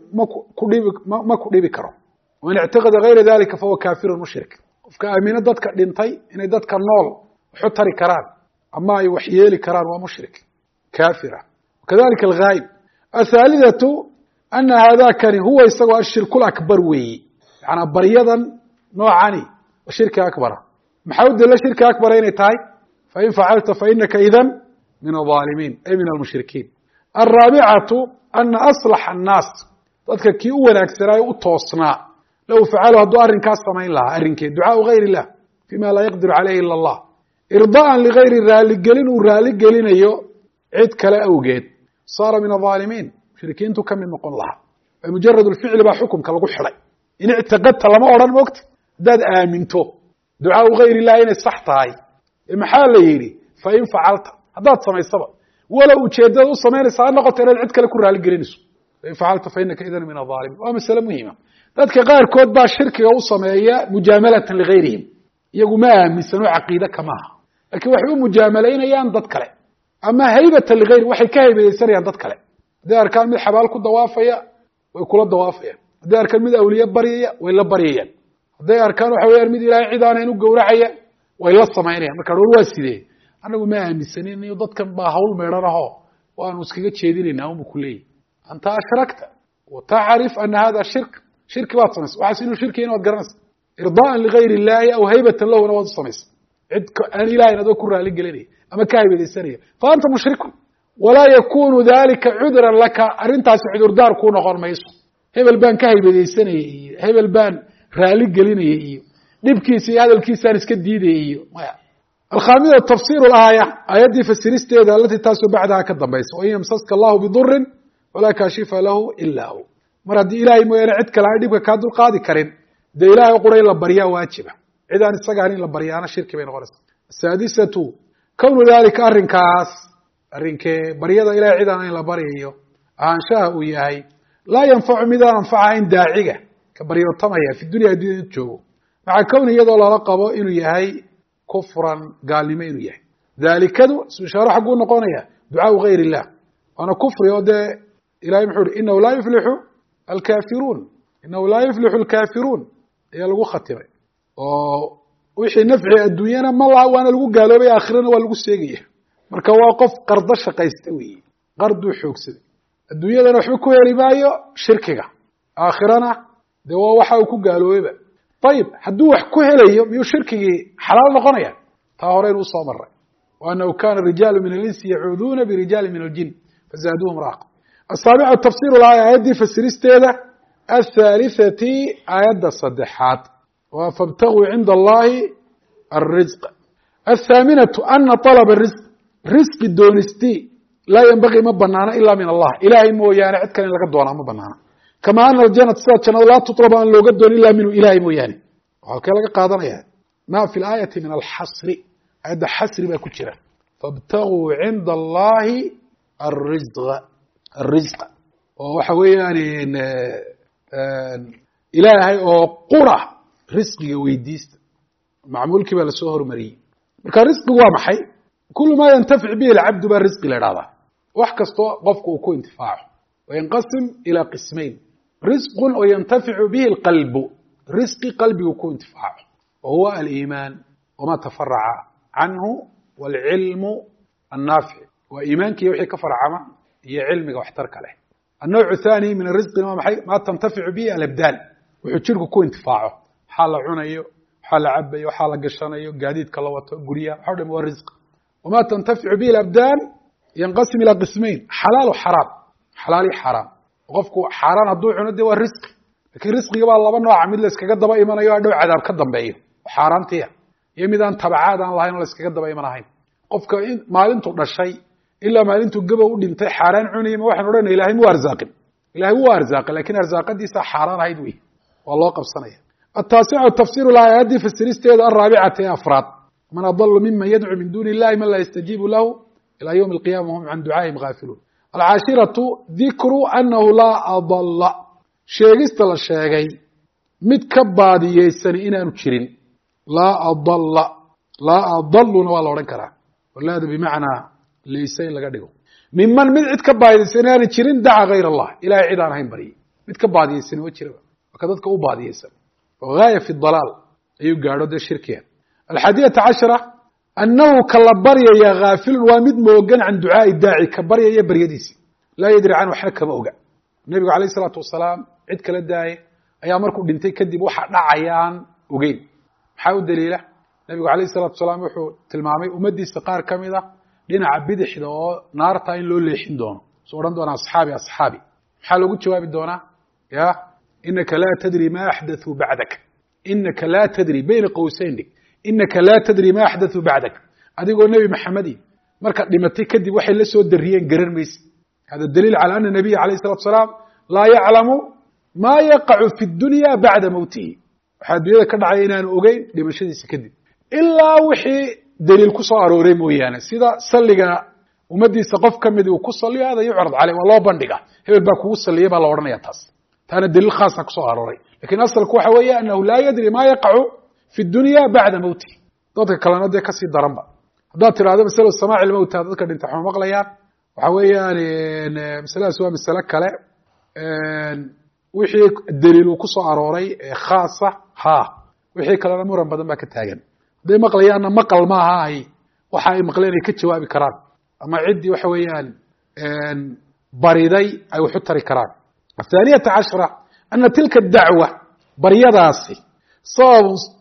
ma ku dhibi karo wain ictiqada gayra dalika fahuwa kafirun mushrik qofka aamino dadka dhintay inay dadka nool waxu tari karaan ama ay wax yeeli karaan waa mushrik kafira wakadalika alghaayib athaalidatu ana haadakani huwa isagoo ashirku lakbar weeyi yanaa baryadan noocani waa shirki akbara maxaa u daliila shirki akbara inay tahay fain facalta fainaka idan min alظaalimiin ay min almushrikiin alraabicatu ana aslaxa annaas dadka kii u wanaagsanaayo u toosnaa low facalu hadduu arrinkaas samayn lahaa arrinkeed ducaau gayr illah fima laa yaqdiru caleyhi ila allah irdaa'an ligayri raaligelin uu raaligelinayo cid kale awgeed saara min alظaalimiin mushrikiintu ka mid noqon lahaa mujarad lficli baa xukumka lagu xidhay in ictiqadta lama odhan mogta haddaad aaminto ducaau gayr illahi inay sax tahay maxaa la yidhi fain facalta haddaad samaysaba walow ujeedada u samaynaysa ha noqoto inaad cid kale ku raaligelinayso fain facalta fainaka idan min alظaalimiin waa masale muhima dadka qaarkood baa shirkiga u sameeya mujaamalatan ligayrihim iyagu ma aaminsano caqiide kamaaha lakiin waxay u mujaamalaynayaan dad kale ama haybatan ligayri waxay ka haybadaysanayaan dad kale hadday arkaan mid xabaal ku dawaafaya way kula dawaafayaan hadday arkaan mid awliye baryaya way la baryayaan hadday arkaan waxa weyaan mid ilaahay cid aanayn u gowracaya way la samaynayaan marka war waa sidee anagu ma aaminsanin iyo dadkan baa hawl meedhan aho waanu iskaga jeedinayna unbu ku leeyahy anta ashrakta watacrif ana hada shirk shirki baad samaysa waxaas inuu shirki inaad garanaysa irdaa'an ligayri illahi aw haybatan lahuna waad u samaysa cid aan ilahayn adoo ku raali gelinaya ama ka haybadaysanaya fa anta mushrikun walaa yakunu dalika cudran laka arrintaasi cudurdaar kuu noqon mayso hebel baan ka haybadaysanayay iyo hebel baan raali gelinayay iyo dhibkiisa iyo hadalkiisaan iska diidayay iyo maya alkhaamida tafsiru laaya aayaddii fasiristeeda alatii taasoo bacdaha ka dambaysa wain yamsaska allahu bidurin walaa kaashifa lahu ila hu mar haddii ilaahay mooyaane cid kale aan dhibka kaa dulqaadi karin dee ilaahay qura in la baryaa waajiba cid aan isagaan in la baryaana shirki bay noqonaysa asaadisatu kownu dalika arrinkaas arrinkee baryada ilahay cid aan in la baryayo ahaanshaha uu yahay laa yanfacu midaan anfacahayn daaciga ka baryootamaya fi dunya addunyada joogo maca kowni iyadoo lala qabo inuu yahay kufran gaalnimo inuu yahay dalikadu ishaaro xagguu noqonaya ducaau gayr illah waana kufri oo dee ilahay muxuu uhi inahu laa yuflixu alkafiruun inahu laa yuflixu alkafiruun ayaa lagu khatimay oo wixii nafci adduunyana ma laha waana lagu gaaloobay aakhirana waa lagu seegaya marka waa qof qardo shaqaysta weeye qarduu xoogsaday adduunyadana waxba ku heli maayo shirkiga aakhirana dee waa waxa uu ku gaaloobayba ayib hadduu wax ku helayo miyuu shirkigii xalaal noqonaya taa horeynu usoo maray waanahu kana rijaalu min alinsi yacuuduuna birijaali min aljin fazaaduuhum raaqa asaabica tafsiru laaya aayaddii fasiristeeda athaalithati aayadda saddexaad waa fabtaguu cinda allahi alrisq athaaminatu ana alaba risq risqi doonistii laa yanbagii ma banaana ila min allah ilaahay mooyaane cid kale in laga doonaa ma banaana kama ana aljanata sida jannada laa tutlaba aan looga doon ila minhu ilahay mooyaane halkee laga qaadanaya ma fi laayati min alxasri aayadda xasri baa ku jira fabtaguu cinda allahi alrisqa oo waxa weeyaan ilaahay oo qura risqiga weydiista macmuulkii baa lasoo hormariyey marka risqigu waa maxay kulu ma yantafic bihi alcabdu baa risqi la idhahdaa wax kastoo qofku uu ku intifaaco wayanqasim ila qismayn risqun oo yantaficu bihi alqalbu risqi qalbigu ku intifaaco wa huwa aliimaan wama tafaraca canhu waalcilmu annaafic waa iimaankiiyo wixii ka farcama iyo cilmiga waxtarka leh annawcu thani min arisqina waa maxay ma tantaficu bihi alabdaan wuxuu jirku ku intifaaco waxaa la cunayo waxaa la cabayo waxaa la gashanayo gaadiidka la wato guryaha waxa o dham waa risq wama tantaficu bihi alabdaan yanqasim ila qismayn xalaal xaraam xalaal iyo xaraam qofku xaaraan hadduu cuno dee waa risqi lakin risqiga baa laba nooca mid la iskaga daba imanayo a dhow cadaab ka dambeeyo xaaraantiya iyo mid aan tabacaad aan lahayn oo la iskaga daba imanahayn qofka maalintuu dhashay ilaa maalintuu gabow u dhintay xaaraan cunayay ma waxaan odhanaya ilahay mu arsaaqin ilahay wuu arsaaqay lakin arsaaqadiisa xaaraan ahayd wey waa loo qabsanaya ataasicu tafsiru laha aayaddii fasiristeeda alraabicati ee afraad man adalu miman yadcu min duni illahi man laa yastajiibu lahu ila ywmi alqiyama wahum can ducaa'ihim gaafiluun alcaashiratu dikru anahu laa adalla sheegista la sheegay mid ka baadiyeysani inaanu jirin laa adaluna waa la odhan karaa walaada bimacnaa layse in laga dhigo miman mid cid ka baadiyeysan inaanu jirin daca gayr allah ilahay cid aan ahayn baryay mid ka baadiyeysani ma jiraba marka dadka u baadiyeysan gaaya fi dalaal ayuu gaadho dee shirkiga alxaadiyata cashara annahu ka la baryaya haafilun waa mid moogan can ducaai daaci ka baryaya baryadiisi laa yadri canhu waxna kama oga nebigu alayh isalaatu wasalaam cid kala daaye ayaa markuu dhintay kadib waxa dhacayaan ogeyn maxaa u daliila nebigu alayh isalaatu wasalaam wuxuu tilmaamay ummaddiisa qaar ka mid a dhinaca bidixda oo naarta in loo leexin doono soo odhan doona asxaabi asxaabi maxaa loogu jawaabi doonaa ya inaka laa tadri ma axdaثuu bacdak inaka laa tadri bayna qowseyn dhig inaka laa tadri ma axdaثuu bacdak adigoo nebi maxamedi markaad dhimatay kadib waxay la soo dariyeen garan mayse hada daliil calى ana nabiya alayh الsalatu asalaam laa yaclamu ma yaqacu fi اdunya bacda mowtihi waxaa addunyada ka dhacaya inaanu ogeyn dhimashadiisa kadib ilaa wixii daliil ku soo arooray mooyaane sida salliga ummaddiisa qof ka midi uu ku saliyo hada yucrad caleyh waa loo bandhiga hebel baa kugu saliya baa la odhanaya taas taana daliil khaasa kusoo arooray lakin asalku waxa weeye anahu laa yadri ma yaqacu fi dunya bacda mowtihi dadka kalena dee kasii daranba haddaad tidhahdo masala samaaci lmowta dadka dhinta xuma maqlayaan waxa weeyaan masaladaas waa masale kale wixii daliil uu kusoo arooray ee khaasa ha wixii kalena muran badan baa ka taagan hadday maqlayaanna maqal maaha ay waxa ay maqleen ay ka jawaabi karaan ama ciddii waxa weeyaan bariday ay waxu tari karaan athaaniyata cashra ana tilka dacwa baryadaasi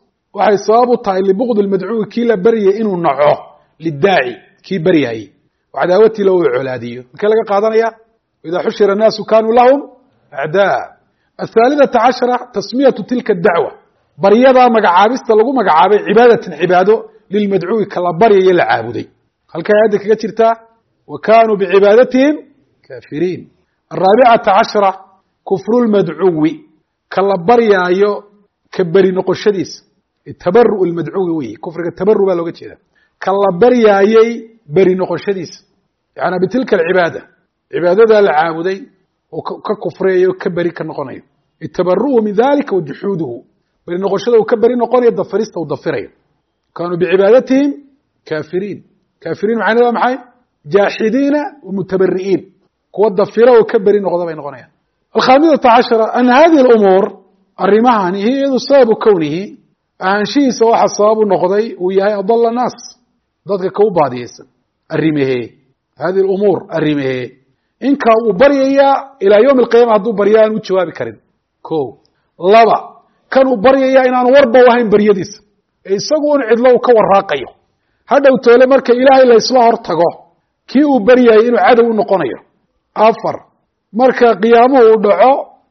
waxay sabab u tahay libugdi lmadcuwi kii la baryay inuu naco lidaaci kii baryayey وcadaawatii loo colaadiyo markee laga qaadanaya إida xushira الناasu kanuu lahum أعdاء الثالثة caشhرة تasmiyaة tilka الdacوة baryadaa magacaabista lagu magacaabay cibaadaةan cibaado lilmadcuwi kala baryayo la caabuday halkay aayadda kaga jirtaa wa kanuu bcibaadatihim kafiriin الرaaبعaةa caشhرة kufru الmadcuwi kala baryaayo ka beri noqoshadiisa tabaru الmadcuwi wey kufriga tabaru baa looga jeeda kala baryaayey beri noqoshadiisa yaعni bitilka الcibaadة cibaadadaa la caabuday oo ka kufriyayo ka beri ka noqonayo itabaru'u min dalika wajuxuuduhu beri noqoshada uu ka beri noqonayo dafirista uu dafirayo kaanuu bicibaadatihim kaafiriin kaafiriin macnaheeda waa maxay jaaxidiina wamutabari'iin kuwa dafira oo ka beri noqda bay noqonayaan alkhaamisata cashara an hadihi اlumuur arrimahani hiya iyadu sababu kownihi ahaanshihiisa waxa sababu noqday uu yahay adala naas dadka ka u baadiyeysan arrimahee hadihi اlumuur arrimahee inka uu baryayaa ilaa yowmi alqiyama hadduu barya aan u jawaabi karin ko laba kan uu baryayaa inaanu warba u ahayn baryadiisa ee isagu un cidlo uu ka waraaqayo hadhow toole marka ilaahay la isla hor tago kii uu baryayay inuu cadow u noqonayo afar marka qiyaamuhu uu dhaco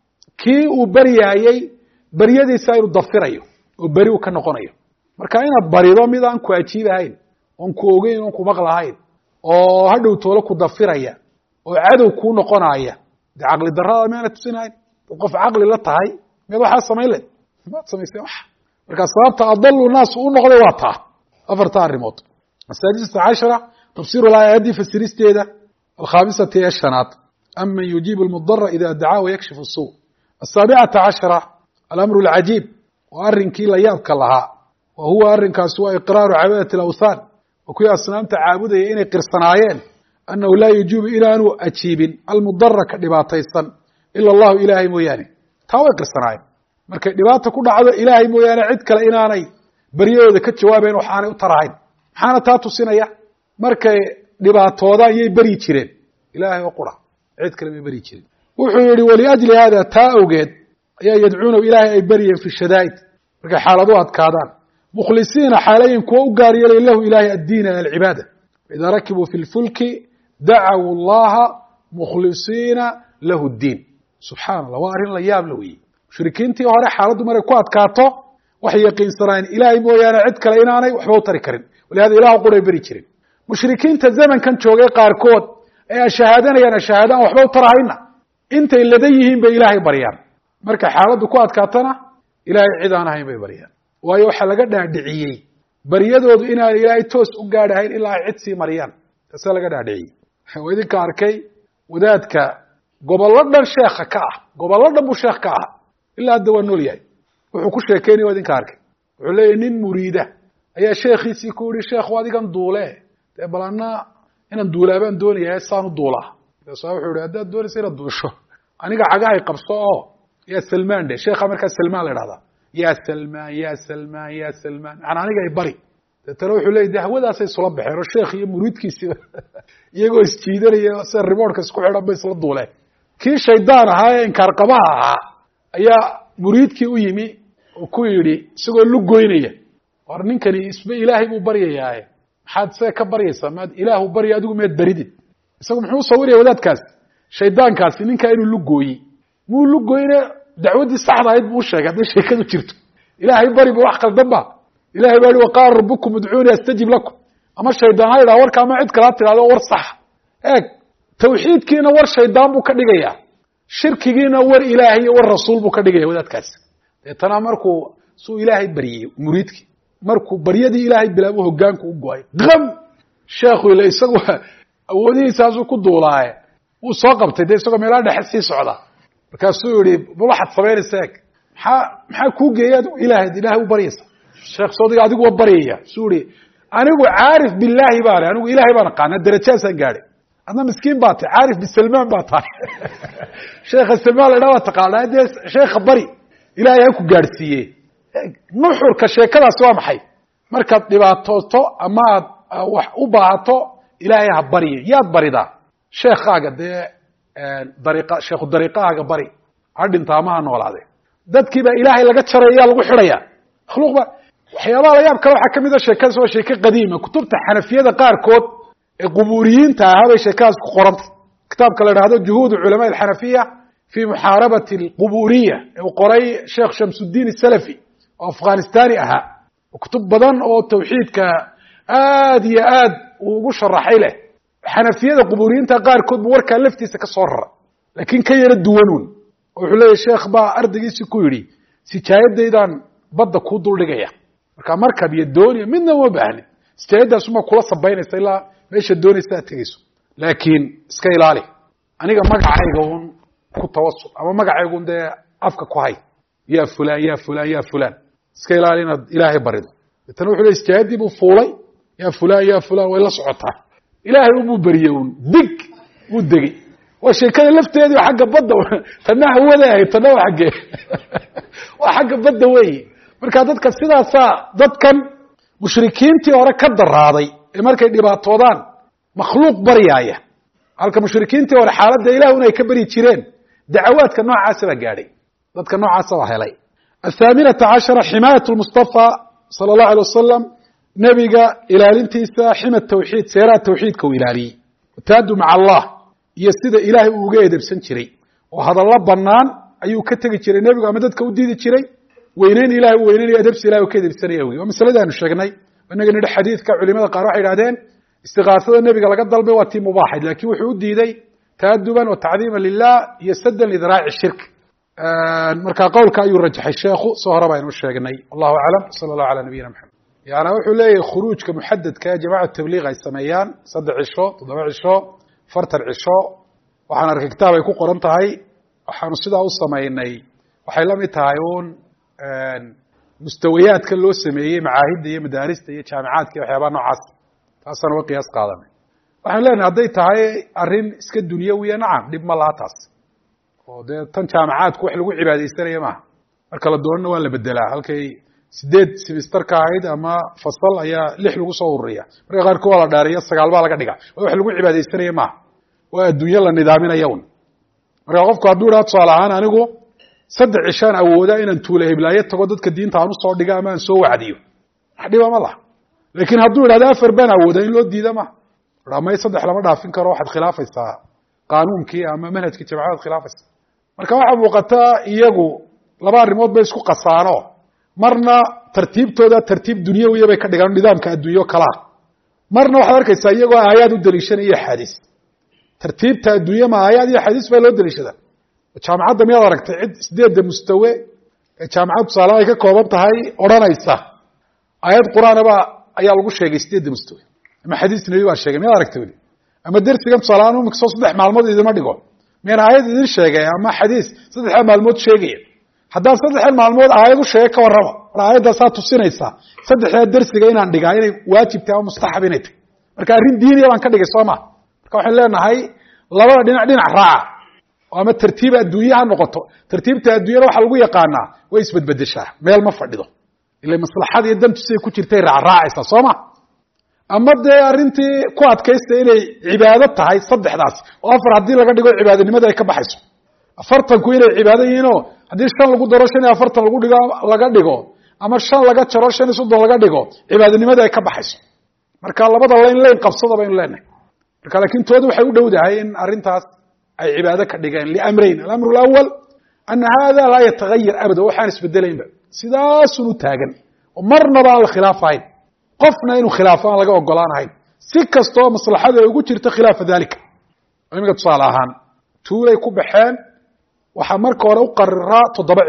kii uu baryaayey baryadiisa inuu dafirayo oo beri uu ka noqonayo marka inaad barido mid aan ku ajiibahayn oon ku ogeyn oon ku maqlahayn oo hadhow toole ku dafiraya oo cadow kuu noqonaya dee caqli darada miyaana tusinahayn qof caqli la tahay miyaad waxaa samayn leed maad samaysay wax marka sababta adalu naas u noqday waa taa afarta arrimood asaadisata cashara tafsiru laayaadii fasiristeeda alkhaamisati ee shanaad aman yujiibu lmudara ida dacaa wayakshifu suu asaabicata cashara alamru alcajiib waa arrinkii la yaabka lahaa wa huwa arrinkaasi waa iqraaru cabaadati alawthaan waa kuwii asnaamta caabudaya inay qirsanaayeen annahu laa yujiibu inaanu ajiibin almudara ka dhibaataysan ila allahu ilaahay mooyaane taa way qirsanaayeen markay dhibaata ku dhacdo ilaahay mooyaane cid kale inaanay beryahooda ka jawaabayn waxaanay u tarahayn maxaana taa tusinaya markay dhibaatoodaan yay beryi jireen ilaahay oo qura cid kale may beryi jirin wuxuu yihi waliajli hada taa awgeed ayaa yadcuunahu ilaahay ay beryeen fi shadaa'id markay xaaladu adkaadaan mukhlisiina xaalayin kuwa u gaar yeelay lahu ilaahay addiina alcibaada idaa rakibuu fi lfulki dacaw allaha mukhlisiina lahu ddiin subxaana allah waa arrin la yaab la weeye mushrikiintii hore xaaladdu markay ku adkaato waxay yaqiinsanaayeen ilaahay mooyaane cid kale inaanay waxba u tari karin walihada ilah quray beri jirin mushrikiinta zamankan joogay qaarkood ee ashahaadanayaan ashahaadaan waxba u tarahayna intay ladan yihiin bay ilaahay baryaan markay xaaladdu ku adkaatana ilaahay cid aan ahayn bay baryaan waayo waxaa laga dhaadhiciyey baryadoodu inaan ilaahay toos u gaadhahayn ilaa ay cid sii mariyaan taasaa laga dhaadhiciyey waa idinka arkay wadaadka gobollo dhan sheekha ka ah gobollo dhan buu sheekh ka ah ilaa hadda waa nool yahay wuxuu ku sheekeynaya waa idinka arkay wuxuu leeyahy nin muriida ayaa sheekhiisii ku yihi sheekhu adigan duule dee bal anna inaan duulaabaan doonaya saan u duulaa markaasa wuxuu yihi haddaad doonaysa inaad duusho aniga cagahay qabso oo yaa salmaan dhe sheekha markaa salmaan la idhahdaa ya salmaan ya salmaan ya salmaan macana aniga ay bari deetana wuxuu leeyay de hawadaasay isula baxeen oo sheekh iyo muriidkiisiba iyagoo isjiidanaya sida rimoorka isku xidhan bay isla duuleen kii shaydaan ahaa ee inkaarqabaha ahaa ayaa muriidkii u yimi oo ku yidhi isagoo lugoynaya war ninkani isba ilaahay buu baryayaaye maxaad see ka baryaysaa maad ilaahu barya adigu meed baridid isagu muxuu usawiraya wadaadkaasi shaydaankaasi ninkaa inuu lugooyi muu lugooyne dacwaddii saxda ahayd buu usheegay hadday sheekadu jirto ilaahay bari ba wax qaldan ba ilahay baa yihi waqaala rabukum udcuuni astajib lakum ama shaydaan ha yidhaha warka ama cid kale ha tidhahdo war sax eeg tawxiidkiina war shaydaan buu ka dhigayaa shirkigiina war ilaahay iyo war rasuul buu ka dhigaya wadaadkaasi deetana markuu suu ilaahay baryey muriidkii markuu baryadii ilaahay bilaabu hogaanku u go-ay am sheekhu ile isagu awoodihiisaasuu ku duulaaye wuu soo qabtay dee isagoo meelaha dhexe sii socda markaasuu yihi bal waxaad samaynaysa eeg maxaa kuu geeyay adigu ilaahay u baryaysa sheekh soodiga adigu waa baryaya suu yihi anigu caarif bilaahi baane anigu ilaahay baan aqaana darajaasaan gaadhay adna miskiin baa tahay caarif bisalmaan baa tahay sheekha salmaan la idhaha waa taqaanaa dee sheekha bari ilaahay ha ku gaadhsiiye nuxurka sheekadaasi waa maxay markaad dhibaatooto ama aad wax u baahato ilaahay ha barye yaad baridaa sheekhaaga dee sheekhu dariiqahaaga bari ha dhinta ama ha noolaade dadkii baa ilaahay laga jaraya lagu xidhaya makhluuq ba waxyaabaha la yaab kale waxaa kamid a sheekadaas waa sheeke qadiima kutubta xanafiyada qaarkood قبوريين تاهبي شكاز قرنت كتاب كلا هذا جهود علماء الحنفية في محاربة القبورية وقري شيخ شمس الدين السلفي وأفغانستاني وكتب بدن أو التوحيد كآد يا آد وقش الرحيلة حنفية قبوريين تقار كتب وركا لفتي سكسر لكن كي يردونون وحلي الشيخ با أردقي سكويري سيشاهد ديدان بدا كودول لغاية مركب يدوني منه وبهني استعد اسمه كل صبين استيلا ليش الدوني استاتيسو لكن اسكيلالي انيغا مغعايغون كتوسط اما مغعايغون ده افكا كوهاي يا فلان يا فلان يا فلان اسكيلالينا الهي بريد تنو خلي استعدي بو فولي يا فلان يا فلان ولا سقطها الهي ابو بريون دق ودقي وشيكada lafteedii xagga badda tanaha wadaay tanaha xagge waa xagga badda way marka dadka sidaas dadkan mushrikiintii hore ka daraaday ee markay dhibaatoodaan makhluuq baryaaya halka mushrikiintii hore xaaladda ilaahay inay ka bari jireen dacwaadka noocaas ba gaadhay dadka noocaas waa helay الثامنة عشرة حماية المصطفى صلى الله عليه وسلم نبيga ilaalintiisa xima tawxiid seera tawxiid ka ilaali taadu maca Allah iyo sida ilaahay uu uga edebsan jiray oo hadalla banaan ayuu ka tagi jiray nabiga ama dadka u diidi jiray weynayn ilaahay weynayn edebsi ilaahay ka edebsanaya waa mas'aladaanu sheegnay inaga nidhi xadiidka culimada qaar waxay yiraahdeen istiqaasada nabiga laga dalbay waa tii mubaaxid laakiin wuxuu u diiday taaduban wa ta'dima lillah iyo saddan lidraa'i shirk marka qowlka ayuu rajaxay sheekhu soo horaba inuu sheegnay wallahu a'lam sallallahu ala nabiyina muhammad yaana wuxuu leeyahay khuruujka muhaddadka jamaaca tabliiq ay sameeyaan 3 cisho 7 cisho fartar cisho waxaan arkay kitaab ay ku qoran tahay waxaanu sidaa u sameeynay waxay la mid tahay mustawiyaadka loo sameeyay macaahidda iyo madaarista iyo jaamicaadka iyo waxyaabaha noocaas taasana waa qiyaas qaadanay waxaan leenahay hadday tahay arrin iska dunyawiya nacam dhib ma laha taas oo dee tan jaamicaadku wax lagu cibaadaysanayo maaha marka la doonana waa la bedelaa halkay 8 semester ka ahayd ama fasal ayaa 6 lagu soo ururiya marka qaar kood la dhaariyo 9 baa laga dhigaa wax lagu cibaadaysanayo maaha waa adduunyo la nidaaminayo marka qofku hadduu raad salahaan anigu 3 cishaan awooda inaan tuule hiblaayo tago dadka diinta aan u soo dhiga ama aan soo wacdiyo xadiba ma laha laakiin hadduu yiraahdo 4 baan awooda in loo diido ma ramay 3 lama dhaafin karo waxaad khilaafaysaa qaanuunkii ama manhajkii jaamacad khilaafaysaa marka waxa muuqata iyagu laba arrimood bay isku qasaano marna tartiibtooda tartiib dunyawiya bay ka dhigaan nidaamka adduunyo kala marna waxa arkaysaa iyagoo aayad u daliishanaya xadiis tartiibta adduunyo ma aayad iyo xadiis bay loo daliishadaa jaamacadda miyaad aragtay cid 8 mustawe ee jaamacaddu salaad ay ka kooban tahay oranaysa aayad quraanaba ayaa lagu sheegay 8 mustawe ama xadiis nabi baa sheegay miyaad aragtay ama darsigan salaanu mikso 3 maalmood idima dhigo meen aayad idin sheegay ama xadiis 3 maalmood sheegay haddaan 3 maalmood aayad u sheegay ka warraba aayaddaas aad tusinaysaa 3 darsiga inaan dhigaa inay waajib tahay ama mustaxab inay tahay marka arrin diiniya baan ka dhigay Soomaa marka waxaan leenahay labada dhinac raaca ama tartiib adduunyaha noqoto tartiibta adduunyada waxa lagu yaqaanaa way isbadbadashaa meel ma fadhido ilaa maslaxada iyo dantu say ku jirtay raacaysa Soomaa ama de arrintii ku adkaystay inay cibaado tahay 3daas oo 4 hadii laga dhigo cibaadinimada ay ka baxayso 40 ku inay cibaado yihiin hadii 5 lagu daro 40 laga dhigo ama 5 laga jaro 5 laga dhigo cibaadinimada ay ka baxayso marka labada leen qabsada baynu leenahay marka laakiin toodu waxay u dhowdahay in arrintaas ay cibaado ka dhigeen li amrayn al-amru al-awwal anna hada la yataghayyar abada waxaan isbedelaynba sidaas uu taagan oo marnaba la khilaafayn qofna inuu khilaafaan laga ogolaanahay si kasto maslaxada ugu jirta khilaaf dalika imika tusaale ahaan tuulay ku baxeen waxa marka hore u qararaa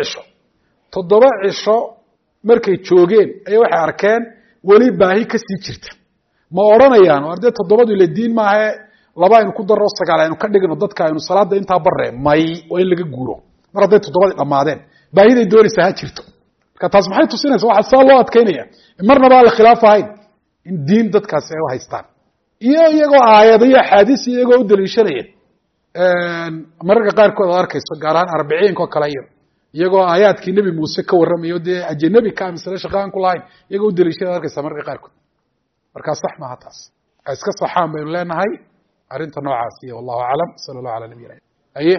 7 cisho markay joogeen ay waxay arkeen wali baahi ka sii jirta ma oranayaan arday 7 ila diin ma aha laba in ku daro 9 aynu ka dhigno dadka aynu salaada inta barre may oo in laga guuro mar haday 7 dhamaadeen baahiday doonaysaa ha jirto marka taas maxay tusinaysaa waxa soo loo adkeynaya marnaba la khilaafayn in diin dadkaas ay haystaan iyagoo aayado iyo xadiis iyagoo u daliishanayeen mararka qaar kood arkayso gaar ahaan 40 ko kale iyagoo aayaadkii nabi Muuse ka warramayo de ajnabi ka misla shaqaan ku lahayn iyagoo u daliishanayeen arkaysa mararka qaar kood marka sax ma taas iska saxaan baynu leenahay arinta noocaas iyo wallahu a'lam sallallahu ala nabiyina aye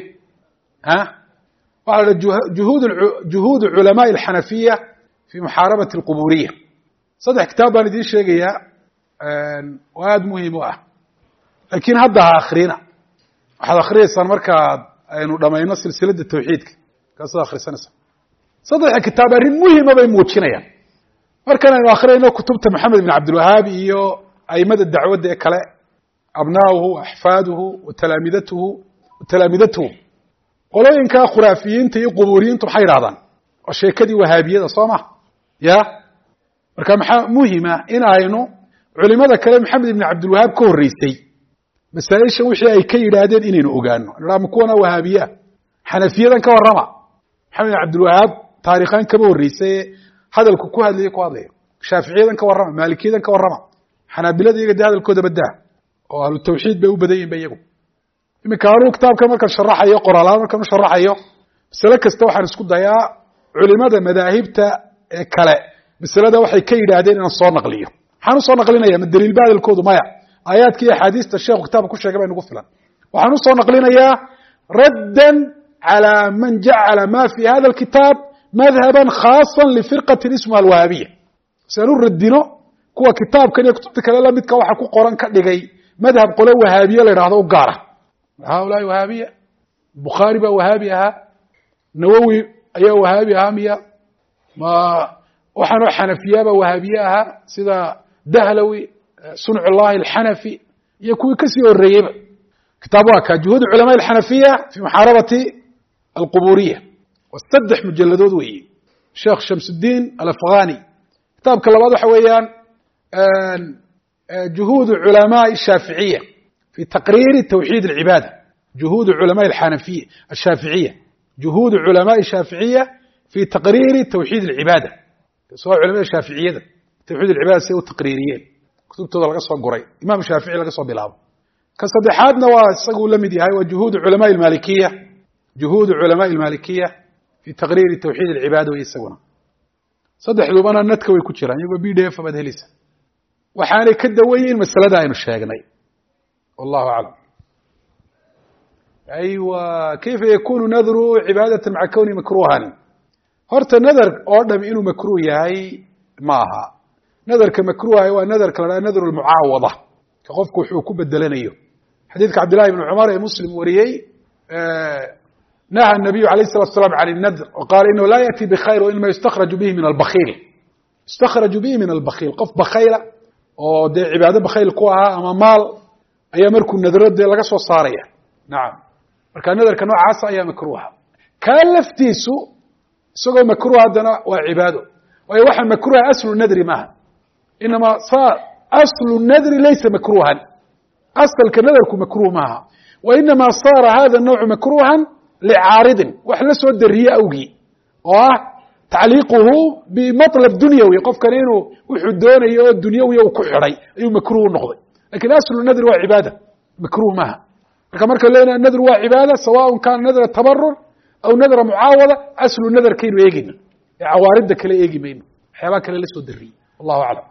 وعلى جهود علماء الحنفية في محاربة القبورية صدق كتاب أنا دي شيء وهذا مهم laakiin hadda ha akrina waxaad akhriyaysaan markaad aynu dhamayno silsilada tawxiidka kaasaad akhrisanaysaa. saddexa kitaab arrin muhima bay muujinayaan. markan aynu akhriyayno kutubta maxamed ibn cabdilwahaab iyo aimada dacwadda ee kale abnaauhu axfaaduhu watalaamidatuhu qolooyinka khuraafiyiinta iyo qubuuriyiintu maxay yidhahdaan waa sheekadii wahaabiyada soo ma ya marka maxaa muhima in aynu culimada kale maxamed ibn cabdilwahaab ka horreysay masaaisha wixii ay ka yidhaahdeen inaynu ogaano ma kuwana wahaabiya xanafiyadan ka warrama maxamed ibn cabdilwahaab taarikhaan kama horreysay hadalku ku hadlaya shaaficiyadan ka warrama maalikiyadan ka warrama xanaabilada iyaga dee hadalkooda badaa oo ahlu tawxiid bay u badan yihin ba iyagu iminka anuu kitaabkan markaan sharaxayo qoraalahaan markaan u sharaxayo masale kasta waxaan isku dayaa culimada madaahibta ee kale masalada waxay ka yidhaahdeen inaan soo naqliyo maxaan usoo naqlinaya ma daliilba hadalkoodu maya aayaadka iyo axaadiista sheekhu kitaabka ku sheegay bay nagu filan waxaan usoo naqlinayaa raddan calى man jacala ma fi hada alkitaab madhaban khaasa lifirqatin ismuha alwahaabiya si aan u radino kuwa kitaabkan iyo kutubta kale lamidka waxa ku qoran ka dhigay madhab qolo wahaabiye la yidhahdo u gaara haulaai wahaabiya bukhaari baa wahaabi ahaa nawowi ayaa wahaabi ahaa miya ma waxaanoo xanafiyaabaa wahaabiye ahaa sida dahlawi sunc llahi alxanafi iyo kuwii kasii horeeyeyba kitaab waa ka juhuud culamaa alxanafiya fi muxaarabati alquburiya waa 3 mujaladood weeye sheekh shamsudiin alafghani kitaabka labaad waxa weeyaan juhuud culamaa الshaaficiya fi taqriiri tawxiid اlcibaada juhuud culamaa alxanafiya الshaaficiya juhuud culamaa الshaaficiya fi taqriiri tawxiid اlcibaada soo culamada shaaficiyada tawxiid اlcibaada say u taqriiriyeen kutubtooda laga soo guray imaam shaafici laga soo bilaabo ka saddexaadna waa isaguu la mid yahay waa juhuud culamaa almalikiya juhuud culamaa almalikiya fi taqriiri tawxiid alcibaada way isaguna saddexdubana nadka way ku jiraan iyagoo bdf baad helaysa waxaanay ka dawayiin masalada aynu sheegnay wallahu aclam aywa kayfa yakunu nadru cibaadatan maca kawni makruhan horta nadar oo dham inuu makruh yahay ma aha nadarka makruha waa nadarka la dhaha nadru lmucaawada ka qofku wuxuu ku bedelanayo xadiidka cabdillahi ibni cumar ee muslim wariyey naha الnabiyu alayh الsalatu aslam can الnadr waqala inahu la yأti bkhayr wainama yustakhraju bihi min albakhiil yustakhraju bihi min albakhiil qof bakhayla oo dee cibaado bakhayl ku ahaa ama maal ayaa markuu nadro dee laga soo saaraya nacam marka nadarka noocaasa ayaa makruha kaa laftiisu isagoo makruh haddana waa cibaado waayo waxa makruha aslu nadri maaha inama aslu nadri laysa makruhan asalka nadarku makruh maaha wainama saara hada nawcu makruhan licaaridin wax la soo dariye awgii oo ah tacliiquhu bimaطlab dunyawi qofkani inuu wuxuu doonayo oo dunyawiya uu ku xidhay ayuu makruh u noqday lakin aslu nadri waa cibaada makruh maaha marka leenaha nadr waa cibaada sawaء kana nadra tabarur aw nadra mucaawada aslu nadarkaynu eegeyna ee cawaaridda kale eegi mayno waxyaabaha kale la soo dariyey wallahu aclam